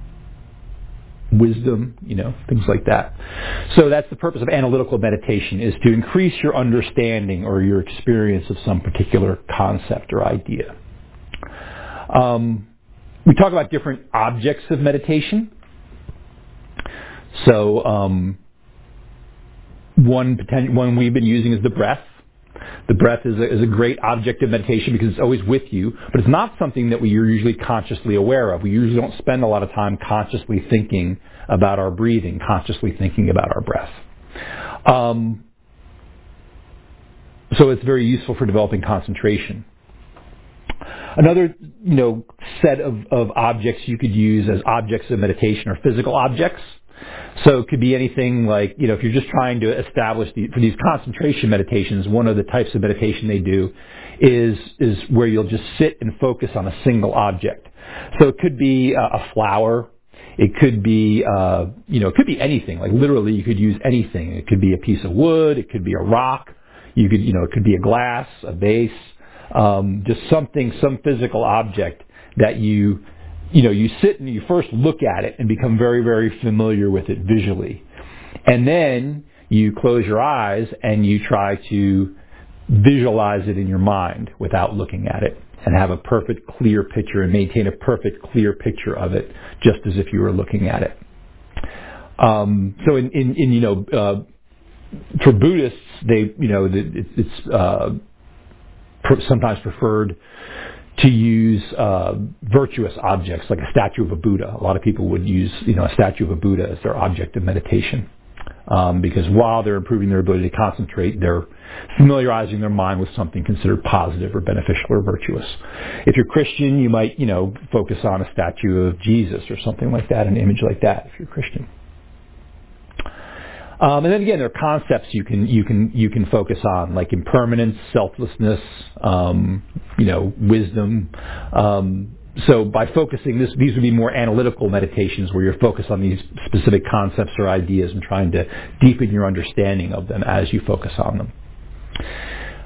[SPEAKER 1] wisdom, you know, things like that. So that's the purpose of analytical meditation, is to increase your understanding or your experience of some particular concept or idea. Um, we talk about different objects of meditation. So um, one poten- one we've been using is the breath. The breath is a, is a great object of meditation because it's always with you, but it's not something that we are usually consciously aware of. We usually don't spend a lot of time consciously thinking about our breathing, consciously thinking about our breath. Um, so it's very useful for developing concentration. Another, you know, set of, of objects you could use as objects of meditation are physical objects. So it could be anything like, you know, if you're just trying to establish the, for these concentration meditations, one of the types of meditation they do is is where you'll just sit and focus on a single object. So it could be a, a flower. It could be, uh, you know, it could be anything. Like literally, you could use anything. It could be a piece of wood. It could be a rock. You could, you know, it could be a glass, a vase, um, just something, some physical object that you. You know, you sit and you first look at it and become very, very familiar with it visually. And then you close your eyes and you try to visualize it in your mind without looking at it and have a perfect, clear picture and maintain a perfect, clear picture of it just as if you were looking at it. Um, so in, in, in, you know, uh, for Buddhists, they, you know, it, it's uh, sometimes preferred to use uh, virtuous objects like a statue of a Buddha. A lot of people would use, you know, a statue of a Buddha as their object of meditation, um, because while they're improving their ability to concentrate, they're familiarizing their mind with something considered positive or beneficial or virtuous. If you're Christian, you might, you know, focus on a statue of Jesus or something like that, an image like that, if you're Christian. Um, and then again, there are concepts you can you can you can focus on, like impermanence, selflessness, um, you know, wisdom. Um, so by focusing this, these would be more analytical meditations where you're focused on these specific concepts or ideas and trying to deepen your understanding of them as you focus on them.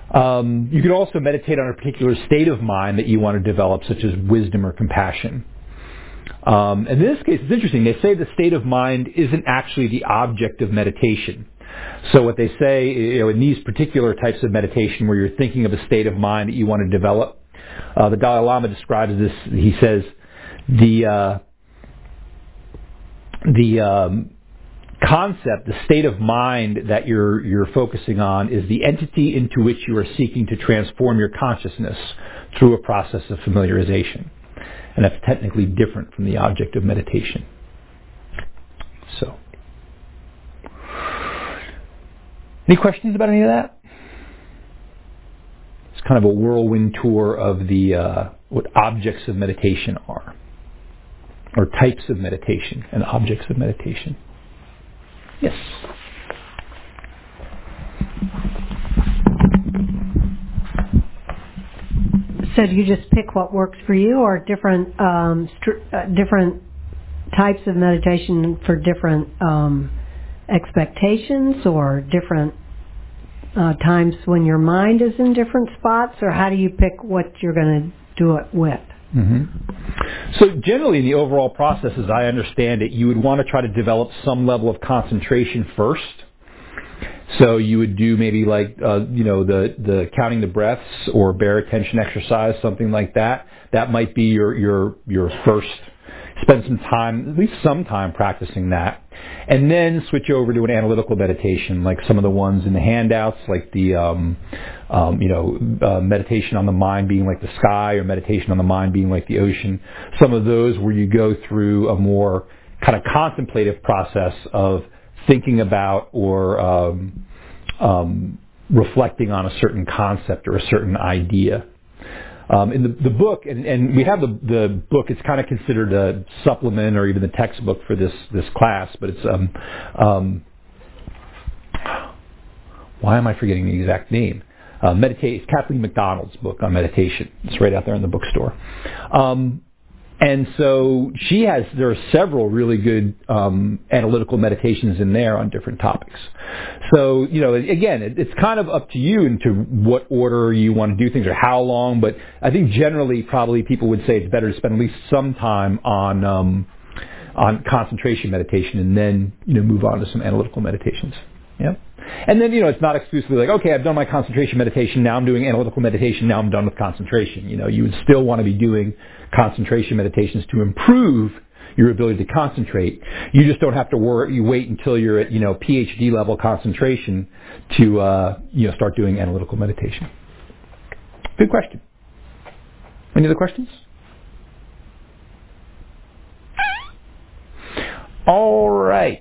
[SPEAKER 1] Um, you could also meditate on a particular state of mind that you want to develop, such as wisdom or compassion. Um, in this case, it's interesting. They say the state of mind isn't actually the object of meditation. So what they say, you know, in these particular types of meditation where you're thinking of a state of mind that you want to develop, uh, the Dalai Lama describes this. He says the uh, the um, concept, the state of mind that you're you're focusing on, is the entity into which you are seeking to transform your consciousness through a process of familiarization. And that's technically different from the object of meditation. So, any questions about any of that? It's kind of a whirlwind tour of the uh, what objects of meditation are, or types of meditation and objects of meditation. Yes.
[SPEAKER 3] So do you just pick what works for you, or different um, str- uh, different types of meditation for different um, expectations, or different uh, times when your mind is in different spots, or how do you pick what you're going to do it with?
[SPEAKER 1] Mm-hmm. So generally in the overall process, as I understand it, you would want to try to develop some level of concentration first. So you would do maybe like, uh, you know, the, the counting the breaths or bare attention exercise, something like that. That might be your, your, your first, spend some time, at least some time practicing that. And then switch over to an analytical meditation, like some of the ones in the handouts, like the, um, um, you know, uh, meditation on the mind being like the sky, or meditation on the mind being like the ocean. Some of those where you go through a more kind of contemplative process of thinking about or um, um, reflecting on a certain concept or a certain idea. Um, in the, the book, and, and we have the, the book, it's kind of considered a supplement or even the textbook for this, this class, but it's, um, um, why am I forgetting the exact name? Uh, meditate, it's Kathleen McDonald's book on meditation. It's right out there in the bookstore. Um, and so she has, there are several really good um, analytical meditations in there on different topics. So, you know, again, it, it's kind of up to you into what order you want to do things or how long, but I think generally probably people would say it's better to spend at least some time on um, on concentration meditation and then, you know, move on to some analytical meditations. Yeah. And then, you know, it's not exclusively like, okay, I've done my concentration meditation, now I'm doing analytical meditation, now I'm done with concentration. You know, you would still want to be doing concentration meditations to improve your ability to concentrate. You just don't have to worry, you wait until you're at, you know, P H D level concentration to, uh, you know, start doing analytical meditation. Good question. Any other questions? All right.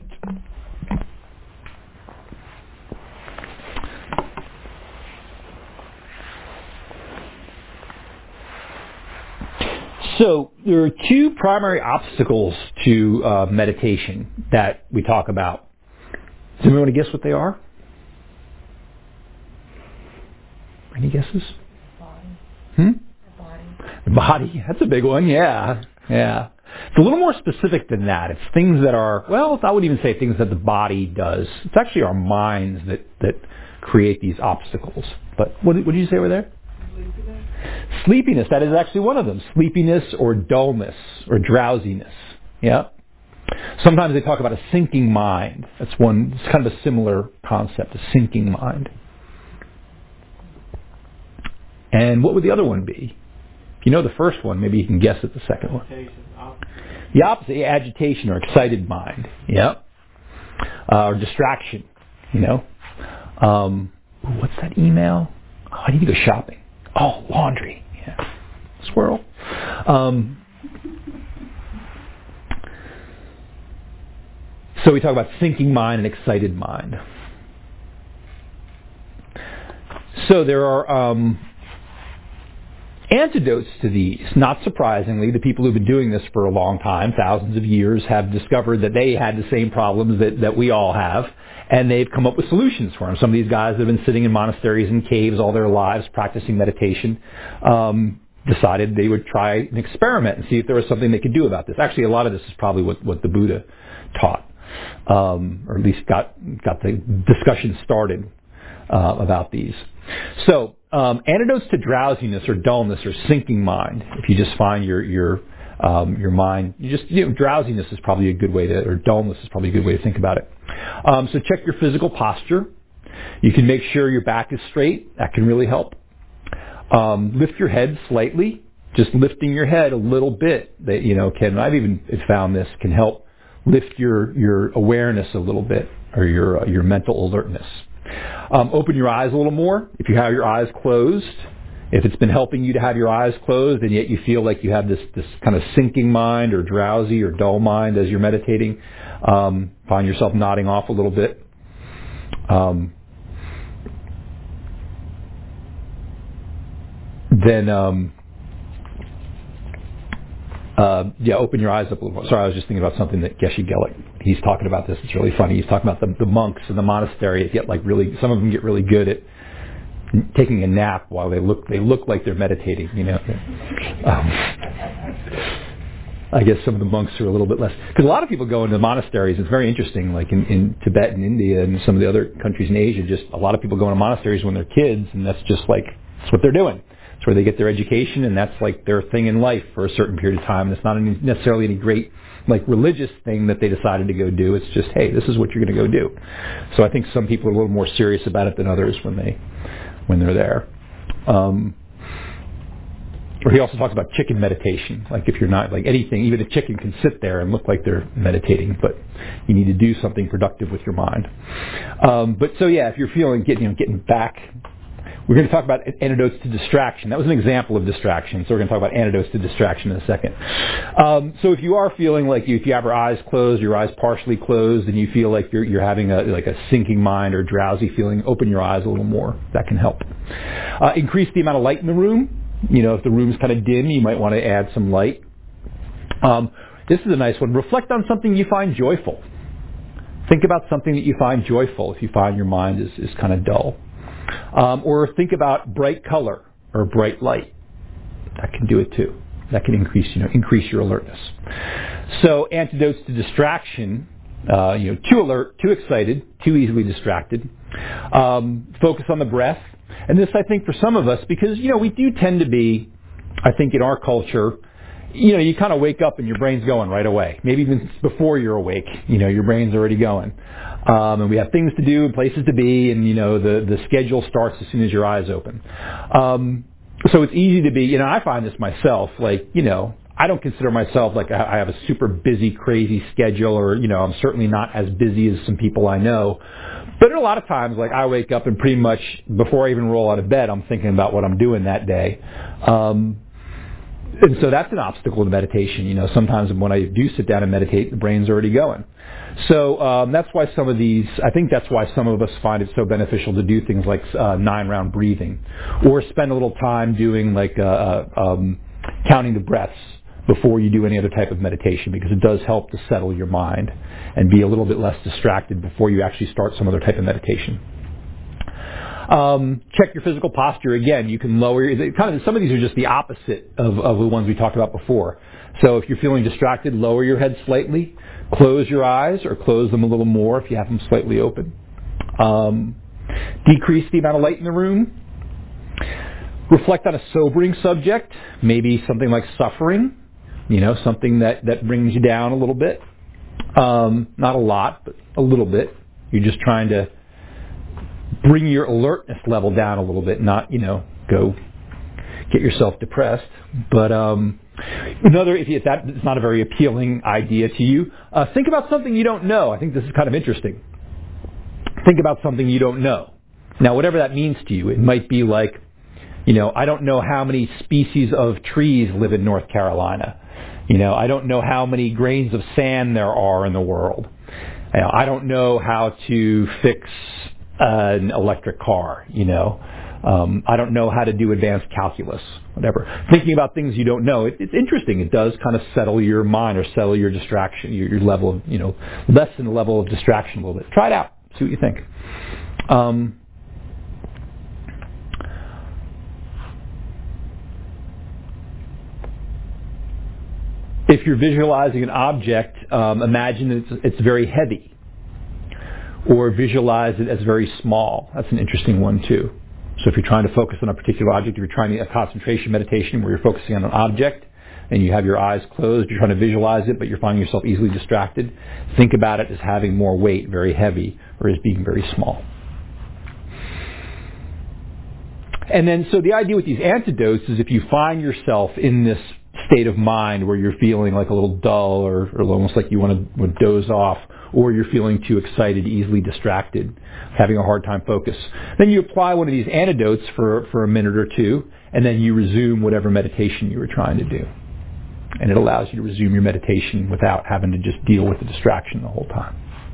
[SPEAKER 1] So there are two primary obstacles to uh, meditation that we talk about. Does anyone want to guess what they are? Any guesses?
[SPEAKER 6] The body.
[SPEAKER 1] Hmm?
[SPEAKER 6] The body.
[SPEAKER 1] The body. That's a big one. Yeah. Yeah. It's a little more specific than that. It's things that are, well, I wouldn't even say things that the body does. It's actually our minds that, that create these obstacles. But what, what did you say over there?
[SPEAKER 6] Sleepiness.
[SPEAKER 1] Sleepiness, that is actually one of them. Sleepiness or dullness or drowsiness. Yeah. Sometimes they talk about a sinking mind. That's one, it's kind of a similar concept, a sinking mind. And what would the other one be? If you know the first one, maybe you can guess at the second one. The opposite, agitation or excited mind. Yeah. Uh, or distraction, you know. Um, what's that email? Oh, I need to go shopping. Oh, laundry. Yeah. Swirl. Um, so we talk about sinking mind and excited mind. So there are um, antidotes to these. Not surprisingly, the people who've been doing this for a long time, thousands of years, have discovered that they had the same problems that, that we all have. And they've come up with solutions for them. Some of these guys that have been sitting in monasteries and caves all their lives practicing meditation um, decided they would try an experiment and see if there was something they could do about this. Actually, a lot of this is probably what, what the Buddha taught, um, or at least got got the discussion started uh, about these. So um, antidotes to drowsiness or dullness or sinking mind. If you just find your your um, your mind, you just you know, drowsiness is probably a good way to, or dullness is probably a good way to think about it. Um, so check your physical posture. You can make sure your back is straight. That can really help. Um, lift your head slightly. Just lifting your head a little bit, that you know can. I've even found this can help lift your your awareness a little bit, or your uh, your mental alertness. Um, open your eyes a little more. If you have your eyes closed, if it's been helping you to have your eyes closed, and yet you feel like you have this this kind of sinking mind or drowsy or dull mind as you're meditating, um, find yourself nodding off a little bit. Um, then. Um, Uh, yeah, open your eyes up a little more. Sorry, I was just thinking about something that Geshe Gelik, he's talking about this. It's really funny. He's talking about the, the monks in the monastery get like really, some of them get really good at taking a nap while they look, they look like they're meditating, you know. Um, I guess some of the monks are a little bit less, because a lot of people go into monasteries. It's very interesting, like in, in Tibet and India and some of the other countries in Asia, just a lot of people go into monasteries when they're kids, and that's just like, that's what they're doing. It's where they get their education, and that's like their thing in life for a certain period of time. And it's not any, necessarily any great like religious thing that they decided to go do. It's just, hey, this is what you're going to go do. So I think some people are a little more serious about it than others when they when they're there. Um, or he also talks about chicken meditation. Like if you're not like anything, even a chicken can sit there and look like they're meditating, but you need to do something productive with your mind. Um, but so yeah, if you're feeling getting you know, getting back. We're going to talk about antidotes to distraction. That was an example of distraction, so we're going to talk about antidotes to distraction in a second. Um, so if you are feeling like you, if you have your eyes closed, your eyes partially closed, and you feel like you're, you're having a, like a sinking mind or drowsy feeling, open your eyes a little more. That can help. Uh, increase the amount of light in the room. You know, if the room's kind of dim, you might want to add some light. Um, this is a nice one. Reflect on something you find joyful. Think about something that you find joyful if you find your mind is, is kind of dull. Um, or think about bright color or bright light. That can do it too. That can increase, you know, increase your alertness. So antidotes to distraction, uh, you know, too alert, too excited, too easily distracted. Um, focus on the breath. And this, I think, for some of us, because, you know, we do tend to be, I think, in our culture, you know, you kind of wake up and your brain's going right away. Maybe even before you're awake, you know, your brain's already going. Um, and we have things to do and places to be, and, you know, the, the schedule starts as soon as your eyes open. Um, so it's easy to be, you know, I find this myself, like, you know, I don't consider myself like I have a super busy, crazy schedule, or, you know, I'm certainly not as busy as some people I know. But a lot of times, like, I wake up and pretty much before I even roll out of bed, I'm thinking about what I'm doing that day. Um, and so that's an obstacle to meditation. You know, sometimes when I do sit down and meditate, the brain's already going. So um, that's why some of these, I think that's why some of us find it so beneficial to do things like uh, nine-round breathing, or spend a little time doing like uh, um, counting the breaths before you do any other type of meditation, because it does help to settle your mind and be a little bit less distracted before you actually start some other type of meditation. Um, check your physical posture. Again, you can lower your, kind of, some of these are just the opposite of, of the ones we talked about before. So if you're feeling distracted, lower your head slightly, close your eyes, or close them a little more if you have them slightly open. Um, decrease the amount of light in the room. Reflect on a sobering subject, maybe something like suffering, you know, something that, that brings you down a little bit. Um, not a lot, but a little bit. You're just trying to bring your alertness level down a little bit, not, you know, go get yourself depressed. But um, another, if, you, if that is not a very appealing idea to you, uh, think about something you don't know. I think this is kind of interesting. Think about something you don't know. Now, whatever that means to you, it might be like, you know, I don't know how many species of trees live in North Carolina. You know, I don't know how many grains of sand there are in the world. You know, I don't know how to fix uh, an electric car, you know. Um, I don't know how to do advanced calculus, whatever. Thinking about things you don't know, it, it's interesting. It does kind of settle your mind or settle your distraction, your, your level of, you know, lessen the level of distraction a little bit. Try it out. See what you think. Um, If you're visualizing an object, um, imagine it's, it's very heavy, or visualize it as very small. That's an interesting one too. So if you're trying to focus on a particular object, if you're trying a concentration meditation where you're focusing on an object and you have your eyes closed, you're trying to visualize it, but you're finding yourself easily distracted, think about it as having more weight, very heavy, or as being very small. And then, so the idea with these antidotes is if you find yourself in this state of mind where you're feeling like a little dull or, or almost like you want to, want to doze off, or you're feeling too excited, easily distracted, having a hard time focus, then you apply one of these antidotes for, for a minute or two, and then you resume whatever meditation you were trying to do. And it allows you to resume your meditation without having to just deal with the distraction the whole time.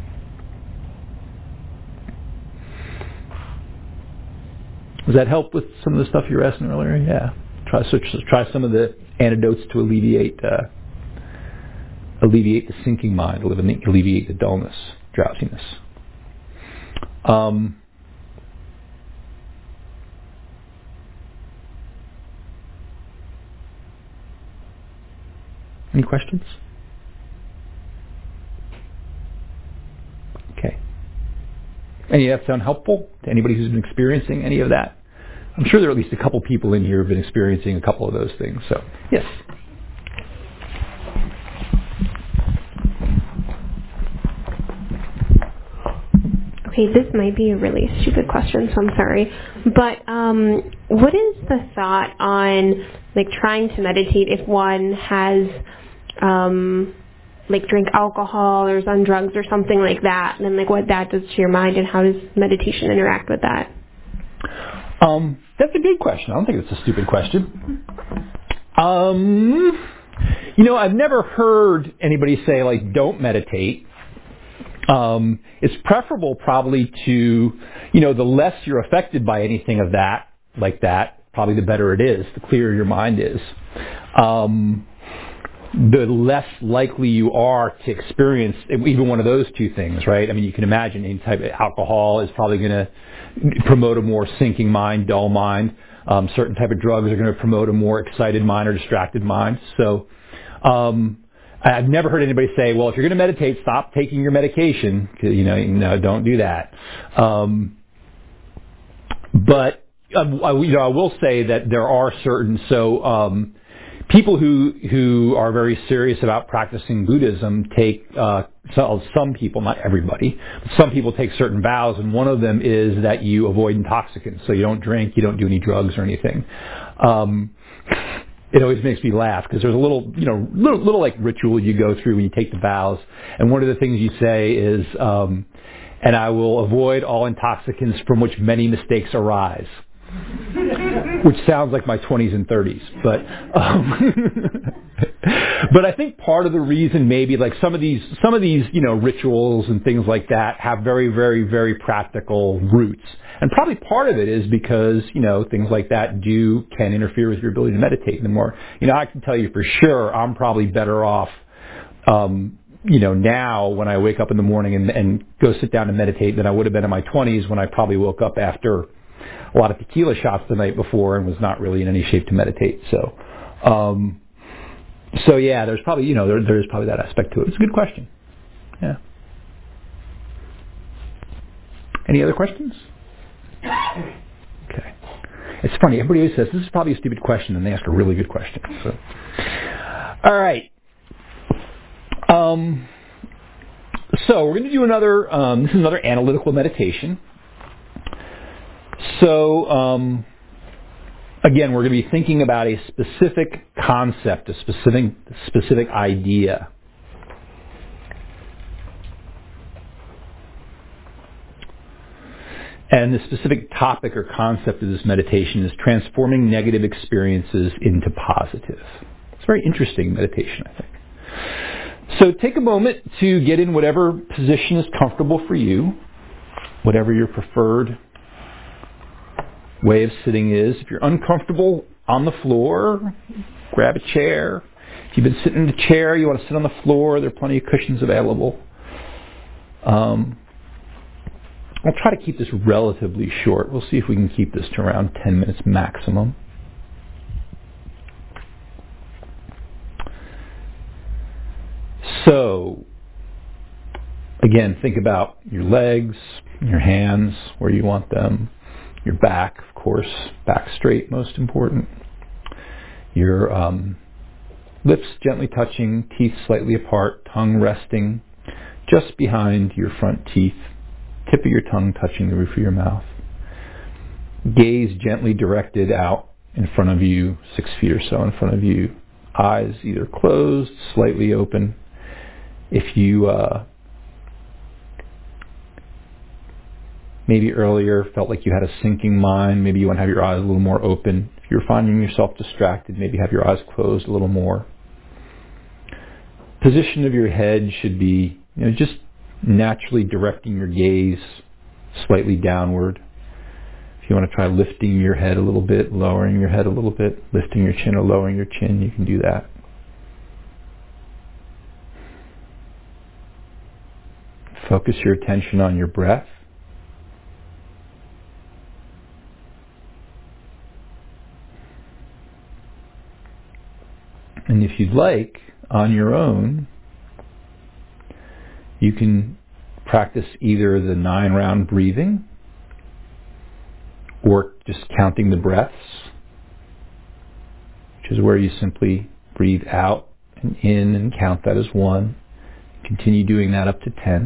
[SPEAKER 1] Does that help with some of the stuff you were asking earlier? Yeah. Try so try some of the antidotes to alleviate uh, alleviate the sinking mind, alleviate the dullness, drowsiness. Um, any questions? Okay. Any of that sound helpful to anybody who's been experiencing any of that? I'm sure there are at least a couple people in here who have been experiencing a couple of those things. So, yes.
[SPEAKER 2] Okay, this might be a really stupid question, so I'm sorry. But um, what is the thought on like trying to meditate if one has um, like drink alcohol or is on drugs or something like that, and then like what that does to your mind and how does meditation interact with that?
[SPEAKER 1] Um, that's a good question. I don't think it's a stupid question. Um, you know, I've never heard anybody say like don't meditate. Um, it's preferable probably to, you know, the less you're affected by anything of that, like that, probably the better it is, the clearer your mind is. Um, the less likely you are to experience even one of those two things, right? I mean, you can imagine any type of alcohol is probably going to promote a more sinking mind, dull mind. Um, certain type of drugs are going to promote a more excited mind or distracted mind. So, um, I've never heard anybody say, well, if you're going to meditate, stop taking your medication. You know, no, don't do that. Um, but, uh, you know, I will say that there are certain, so, um, people who, who are very serious about practicing Buddhism take, uh, so, some people, not everybody, but some people take certain vows, and one of them is that you avoid intoxicants. So you don't drink, you don't do any drugs or anything. Um, It always makes me laugh because there's a little, you know, little, little like ritual you go through when you take the vows. And one of the things you say is, um, and I will avoid all intoxicants from which many mistakes arise. Which sounds like my twenties and thirties. But, um, but I think part of the reason maybe like some of these, some of these, you know, rituals and things like that have very, very, very practical roots. And probably part of it is because, you know, things like that do, can interfere with your ability to meditate. The more, you know, I can tell you for sure I'm probably better off, um, you know, now when I wake up in the morning and, and go sit down and meditate than I would have been in my twenties when I probably woke up after a lot of tequila shots the night before and was not really in any shape to meditate. So, um, so yeah, there's probably, you know, there, there is probably that aspect to it. It's a good question. Yeah. Any other questions? Okay. It's funny. Everybody always says, this is probably a stupid question, and they ask a really good question. So, all right. Um, so we're going to do another, um, this is another analytical meditation. So, um, again, we're going to be thinking about a specific concept, a specific, specific idea. And the specific topic or concept of this meditation is transforming negative experiences into positive. It's a very interesting meditation, I think. So take a moment to get in whatever position is comfortable for you, whatever your preferred way of sitting is. If you're uncomfortable on the floor, grab a chair. If you've been sitting in a chair, you want to sit on the floor, there are plenty of cushions available. Um, I'll try to keep this relatively short. We'll see if we can keep this to around ten minutes maximum. So, again, think about your legs, your hands, where you want them. your back, of course, back straight, most important. Your um, lips gently touching, teeth slightly apart, tongue resting just behind your front teeth, tip of your tongue touching the roof of your mouth. Gaze gently directed out in front of you, six feet or so in front of you. Eyes either closed, slightly open. If you uh, maybe earlier felt like you had a sinking mind, maybe you want to have your eyes a little more open. If you're finding yourself distracted, maybe have your eyes closed a little more. Position of your head should be, you know, just naturally directing your gaze slightly downward. If you want to try lifting your head a little bit, lowering your head a little bit, lifting your chin or lowering your chin, you can do that. Focus your attention on your breath. And if you'd like, on your own, you can practice either the nine round breathing or just counting the breaths, which is where you simply breathe out and in and count that as one. Continue doing that up to ten.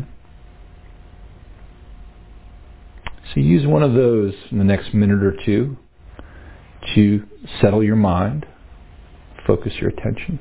[SPEAKER 1] So use one of those in the next minute or two to settle your mind, focus your attention.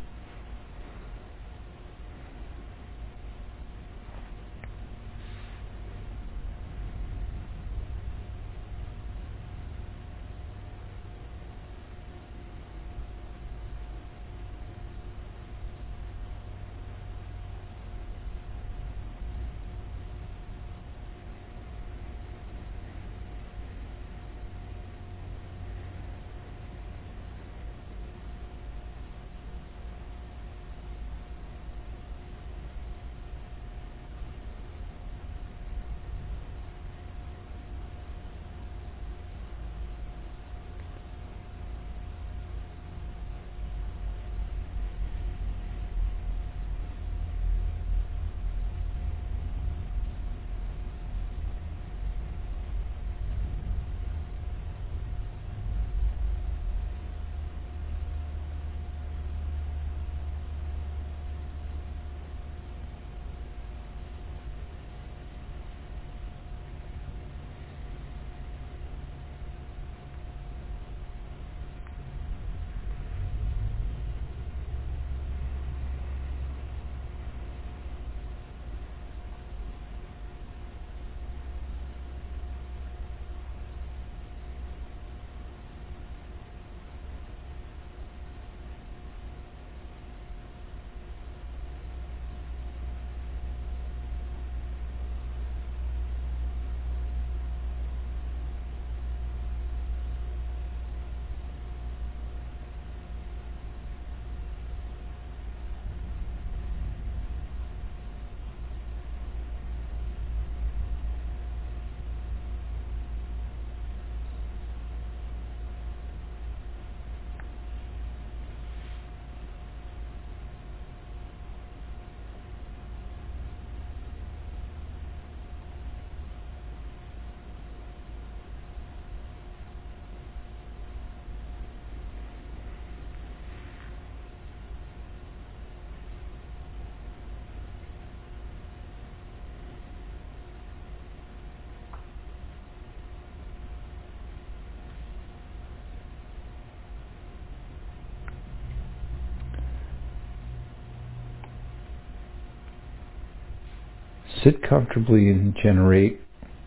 [SPEAKER 1] Sit comfortably and generate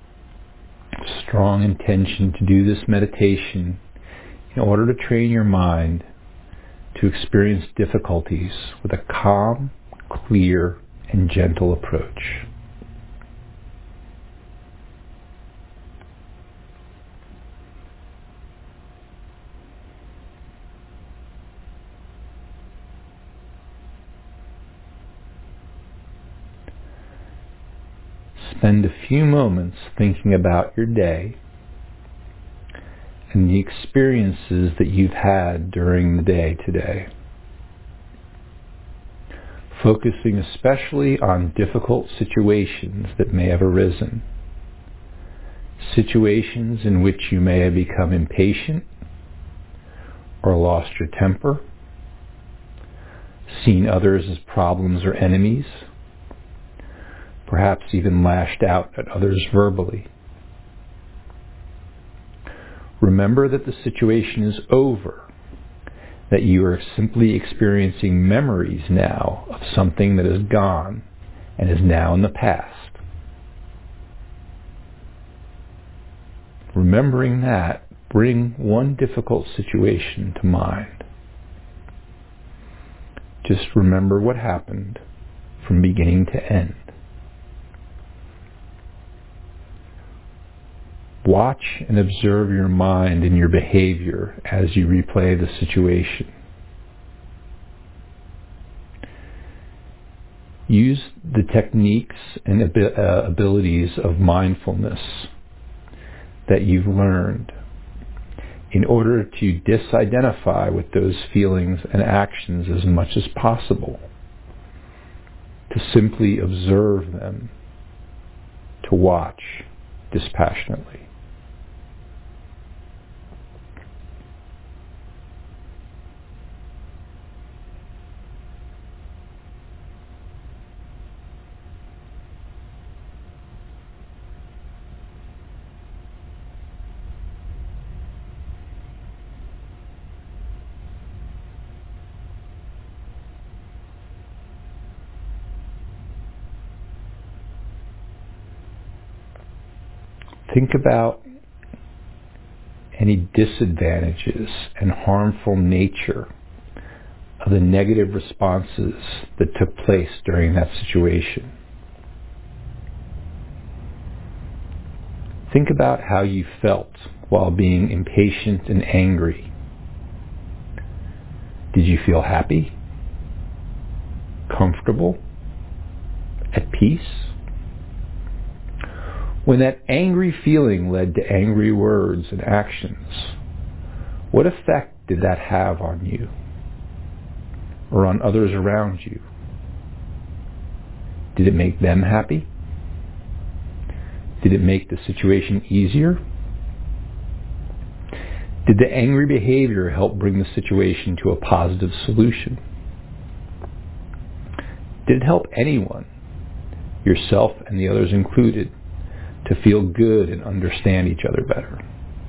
[SPEAKER 1] strong intention to do this meditation in order to train your mind to experience difficulties with a calm, clear, and gentle approach. Spend a few moments thinking about your day and the experiences that you've had during the day today, focusing especially on difficult situations that may have arisen. situations in which you may have become impatient or lost your temper, seen others as problems or enemies, perhaps even lashed out at others verbally. Remember that the situation is over, that you are simply experiencing memories now of something that is gone and is now in the past. Remembering that, bring one difficult situation to mind. Just remember what happened from beginning to end. Watch and observe your mind and your behavior as you replay the situation. Use the techniques and ab- uh, abilities of mindfulness that you've learned in order to disidentify with those feelings and actions as much as possible, to simply observe them, to watch dispassionately. Think about any disadvantages and harmful nature of the negative responses that took place during that situation. Think about how you felt while being impatient and angry. Did you feel happy? Comfortable? At peace? When that angry feeling led to angry words and actions, what effect did that have on you or on others around you? Did it make them happy? Did it make the situation easier? Did the angry behavior help bring the situation to a positive solution? Did it help anyone, yourself and the others included, to feel good and understand each other better?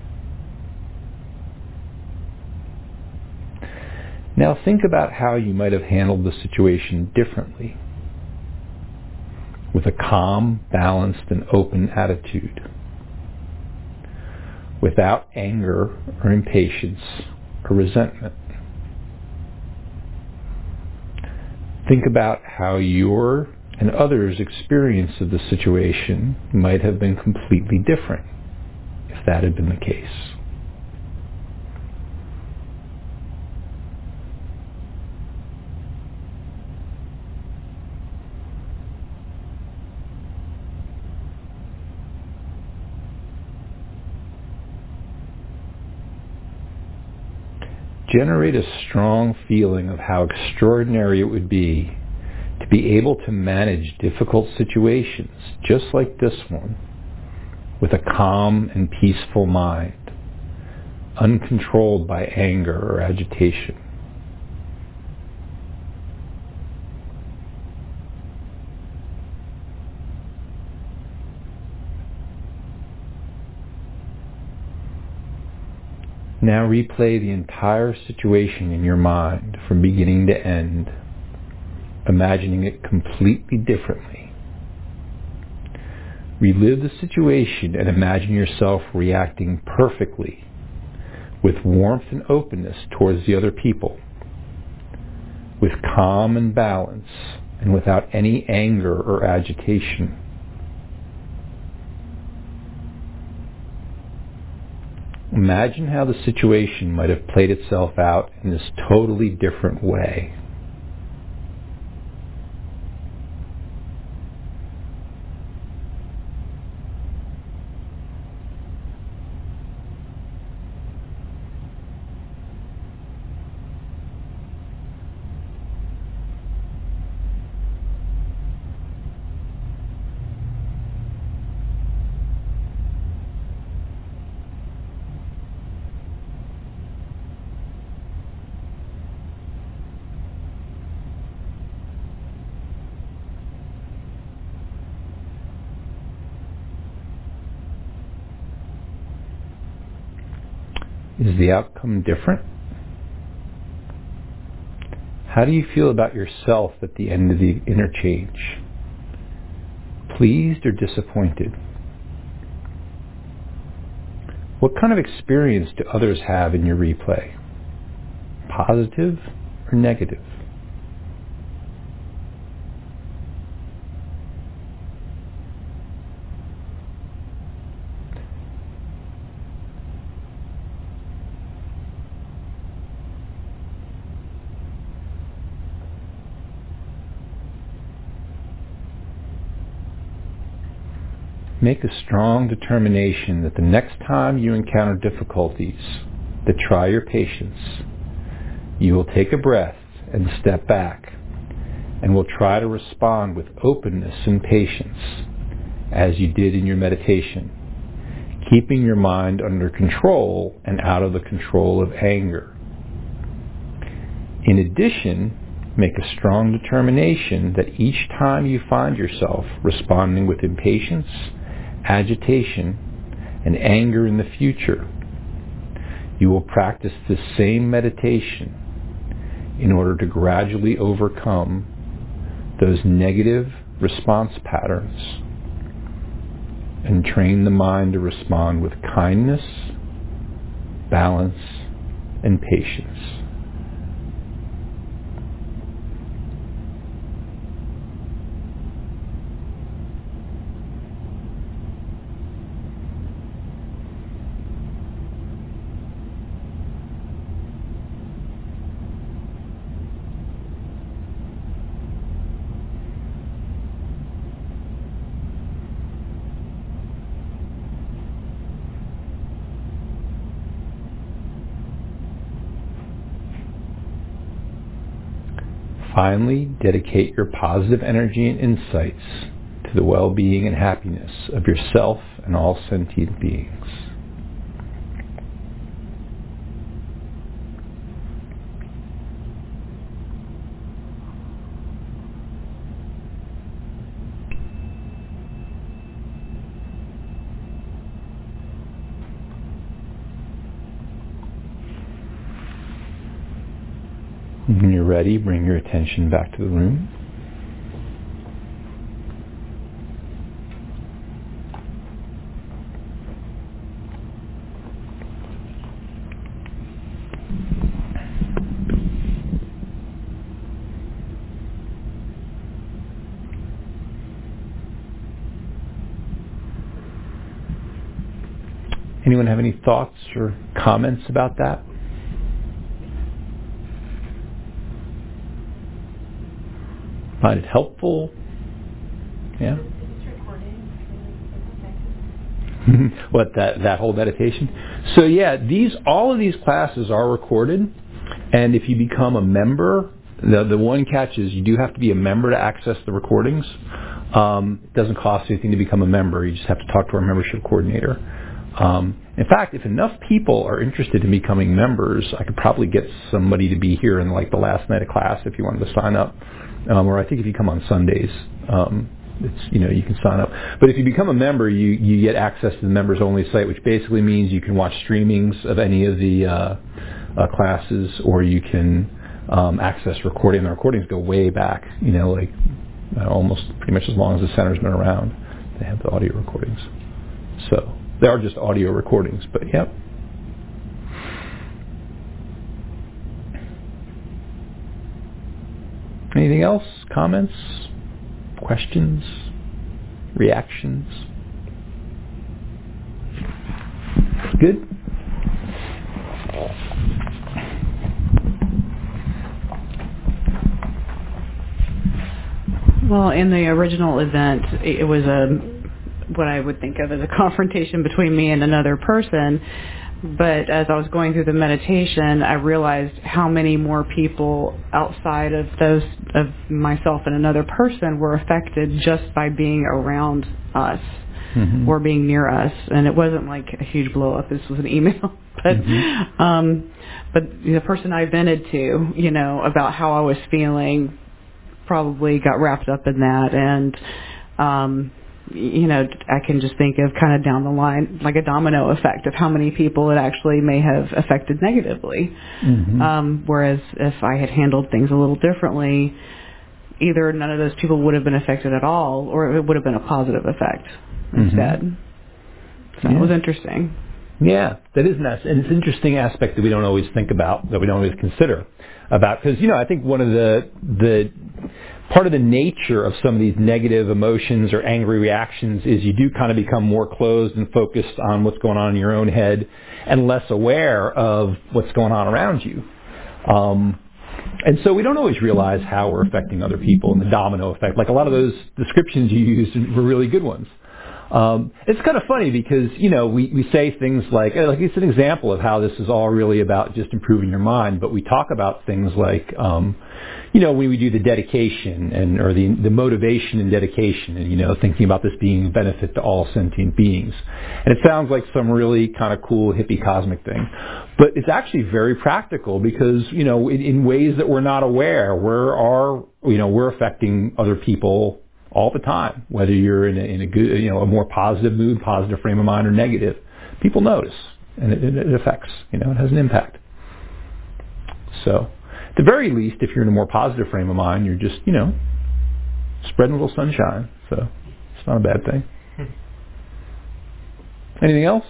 [SPEAKER 1] Now think about how you might have handled the situation differently, with a calm, balanced, and open attitude, without anger or impatience or resentment. Think about how your and others' experience of the situation might have been completely different if that had been the case. Generate a strong feeling of how extraordinary it would be to be able to manage difficult situations just like this one with a calm and peaceful mind, uncontrolled by anger or agitation. Now replay the entire situation in your mind from beginning to end, imagining it completely differently. Relive the situation and imagine yourself reacting perfectly, with warmth and openness towards the other people, with calm and balance, and without any anger or agitation. Imagine how the situation might have played itself out in this totally different way. Is the outcome different? How do you feel about yourself at the end of the interchange? Pleased or disappointed? What kind of experience do others have in your replay? Positive or negative? Make a strong determination that the next time you encounter difficulties that try your patience, you will take a breath and step back, and will try to respond with openness and patience, as you did in your meditation, keeping your mind under control and out of the control of anger. In addition, make a strong determination that each time you find yourself responding with impatience, agitation, and anger in the future, you will practice this same meditation in order to gradually overcome those negative response patterns and train the mind to respond with kindness, balance, and patience. Finally, dedicate your positive energy and insights to the well-being and happiness of yourself and all sentient beings. When you're ready, bring your attention back to the room. Anyone have any thoughts or comments about that? Find it helpful? Yeah. What, that that whole meditation? So yeah, these all of these classes are recorded, and if you become a member, the the one catch is you do have to be a member to access the recordings. Um, it doesn't cost anything to become a member. You just have to talk to our membership coordinator. Um, in fact, if enough people are interested in becoming members, I could probably get somebody to be here in like the last night of class if you wanted to sign up. Um, or I think if you come on Sundays, um, it's you know you can sign up. But if you become a member, you, you get access to the members only site, which basically means you can watch streamings of any of the uh, uh, classes, or you can um, access recording. The recordings go way back, you know, like uh, almost pretty much as long as the center's been around. They have the audio recordings, so they are just audio recordings. But yep. Anything else? Comments? Questions? Reactions? Good?
[SPEAKER 9] Well, in the original event, it was a what I would think of as a confrontation between me and another person. But as I was going through the meditation, I realized how many more people outside of those of myself and another person were affected just by being around us mm-hmm. or being near us. And it wasn't like a huge blow up. This was an email, but mm-hmm. um, but the person I vented to, you know, about how I was feeling, probably got wrapped up in that, and um, you know, I can just think of kind of down the line, like a domino effect of how many people it actually may have affected negatively. Mm-hmm. Um, whereas if I had handled things a little differently, either none of those people would have been affected at all, or it would have been a positive effect instead. Mm-hmm. So yeah. It was interesting.
[SPEAKER 1] Yeah, that is nice. And it's an interesting aspect that we don't always think about, that we don't always consider about. Because, you know, I think one of the the part of the nature of some of these negative emotions or angry reactions is you do kind of become more closed and focused on what's going on in your own head and less aware of what's going on around you. Um, and so we don't always realize how we're affecting other people and the domino effect. Like a lot of those descriptions you used were really good ones. Um, it's kind of funny because, you know, we, we say things like, like it's an example of how this is all really about just improving your mind, but we talk about things like, um, you know, when we do the dedication and, or the, the motivation and dedication and, you know, thinking about this being a benefit to all sentient beings. And it sounds like some really kind of cool hippie cosmic thing, but it's actually very practical because, you know, in, in ways that we're not aware, we're, are, you know, we're affecting other people all the time, whether you're in a, in a good, you know, a more positive mood, positive frame of mind, or negative. People notice, and it, it affects, you know, it has an impact. So, at the very least, if you're in a more positive frame of mind, you're just, you know, spreading a little sunshine. So, it's not a bad thing. Anything else?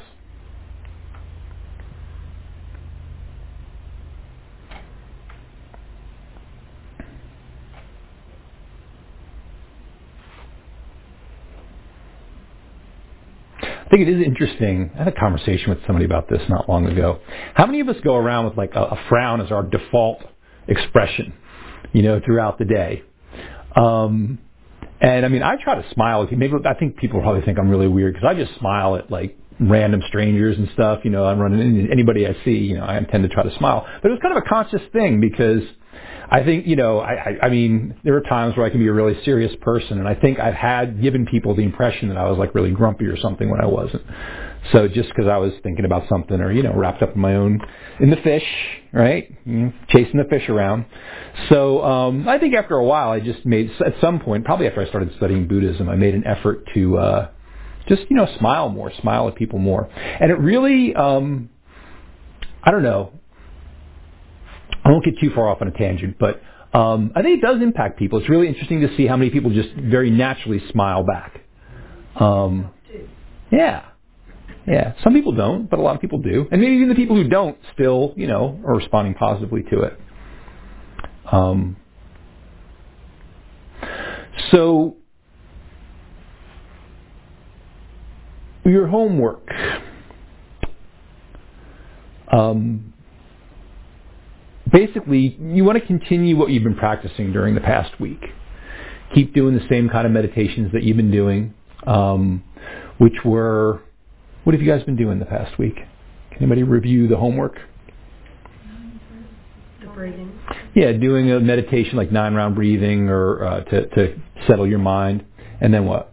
[SPEAKER 1] I think it is interesting. I had a conversation with somebody about this not long ago. How many of us go around with like a, a frown as our default expression, you know, throughout the day? Um, and I mean, I try to smile. Maybe I think people probably think I'm really weird because I just smile at like random strangers and stuff. You know, I'm running into anybody I see. You know, I tend to try to smile. But it was kind of a conscious thing because I think, you know, I, I, I mean, there are times where I can be a really serious person, and I think I've had given people the impression that I was like really grumpy or something when I wasn't. So just because I was thinking about something or, you know, wrapped up in my own, in the fish, right, you know, chasing the fish around. So um, I think after a while I just made, at some point, probably after I started studying Buddhism, I made an effort to uh, just, you know, smile more, smile at people more. And it really, um, I don't know, I won't get too far off on a tangent, but um, I think it does impact people. It's really interesting to see how many people just very naturally smile back. Um, yeah. Yeah. Some people don't, but a lot of people do. And maybe even the people who don't still, you know, are responding positively to it. Um, so, your homework. Um, Basically, you want to continue what you've been practicing during the past week. Keep doing the same kind of meditations that you've been doing, um, which were, what have you guys been doing the past week? Can anybody review the homework?
[SPEAKER 3] The breathing. Yeah, doing a meditation like nine-round breathing or uh, to, to settle your mind. And then what?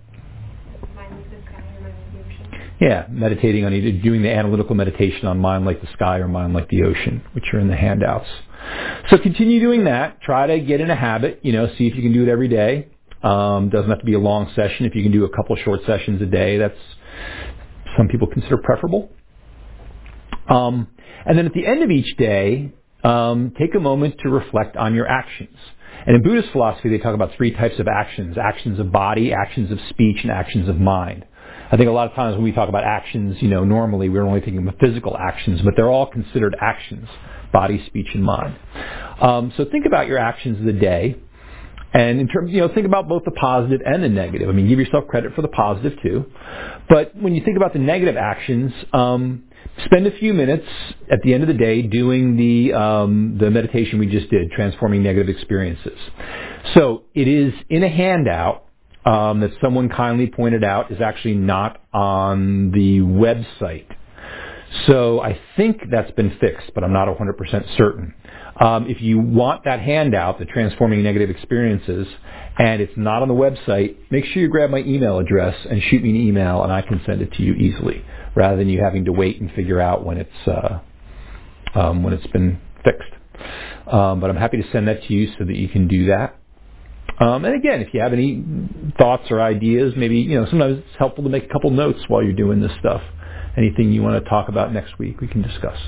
[SPEAKER 3] Yeah, meditating on either doing the analytical meditation on mind like the sky or mind like the ocean, which are in the handouts. So continue doing that. Try to get in a habit, you know, see if you can do it every day. Um, doesn't have to be a long session. If you can do a couple short sessions a day, that's some people consider preferable. Um, and then at the end of each day, um, take a moment to reflect on your actions. And in Buddhist philosophy, they talk about three types of actions: actions of body, actions of speech, and actions of mind. I think a lot of times when we talk about actions, you know, normally we're only thinking of physical actions, but they're all considered actions: body, speech, and mind. Um, so think about your actions of the day, and in terms, you know, think about both the positive and the negative. I mean, give yourself credit for the positive too. But when you think about the negative actions, um, spend a few minutes at the end of the day doing the um, the meditation we just did, transforming negative experiences. So it is in a handout. Um, that someone kindly pointed out is actually not on the website. So I think that's been fixed, but I'm not one hundred percent certain. Um, if you want that handout, the Transforming Negative Experiences, and it's not on the website, make sure you grab my email address and shoot me an email, and I can send it to you easily, rather than you having to wait and figure out when it's uh, um, when it's been fixed. Um, but I'm happy to send that to you so that you can do that.
[SPEAKER 1] Um, and again, if you have any thoughts or ideas, maybe, you know, sometimes it's helpful to make a couple notes while you're doing this stuff. Anything you want to talk about next week, we can discuss.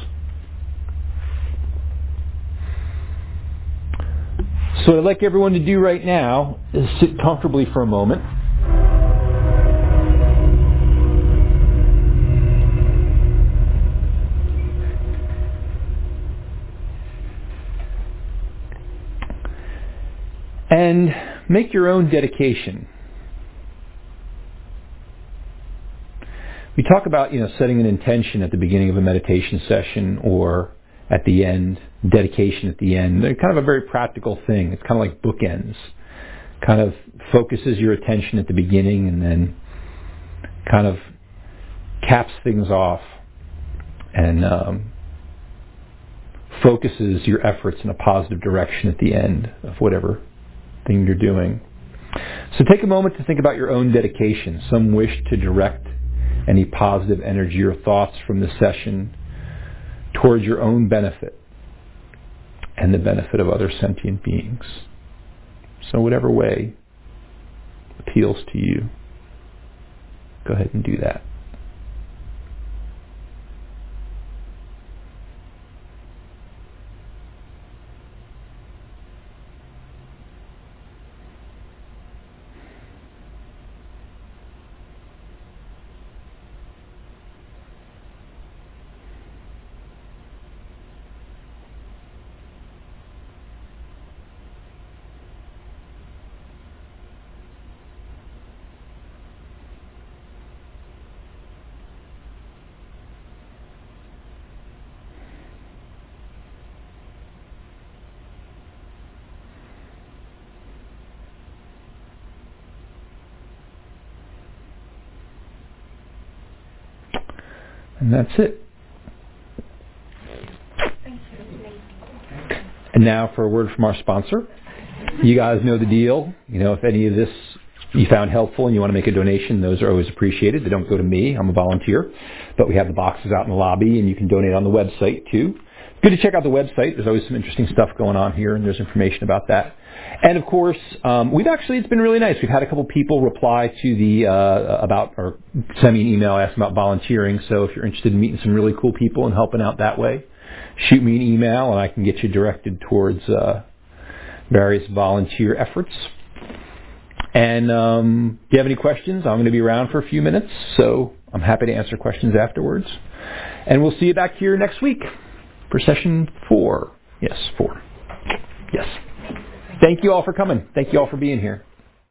[SPEAKER 1] So what I'd like everyone to do right now is sit comfortably for a moment. And make your own dedication. We talk about, you know, setting an intention at the beginning of a meditation session or at the end, dedication at the end. They're kind of a very practical thing. It's kind of like bookends. Kind of focuses your attention at the beginning and then kind of caps things off and um, focuses your efforts in a positive direction at the end of whatever thing you're doing. So take a moment to think about your own dedication, some wish to direct any positive energy or thoughts from the session towards your own benefit and the benefit of other sentient beings. So whatever way appeals to you, go ahead and do that. And that's it. And now for a word from our sponsor. You guys know the deal. You know, if any of this you found helpful and you want to make a donation, those are always appreciated. They don't go to me. I'm a volunteer. But we have the boxes out in the lobby, and you can donate on the website, too. Good to check out the website. There's always some interesting stuff going on here, and there's information about that. And of course, um, we've actually, it's been really nice. We've had a couple people reply to the, uh, about, or send me an email asking about volunteering. So if you're interested in meeting some really cool people and helping out that way, shoot me an email and I can get you directed towards, uh, various volunteer efforts. And, um, if you have any questions, I'm going to be around for a few minutes. So I'm happy to answer questions afterwards. And we'll see you back here next week for session four. Yes, four. Yes. Thank you all for coming. Thank you all for being here.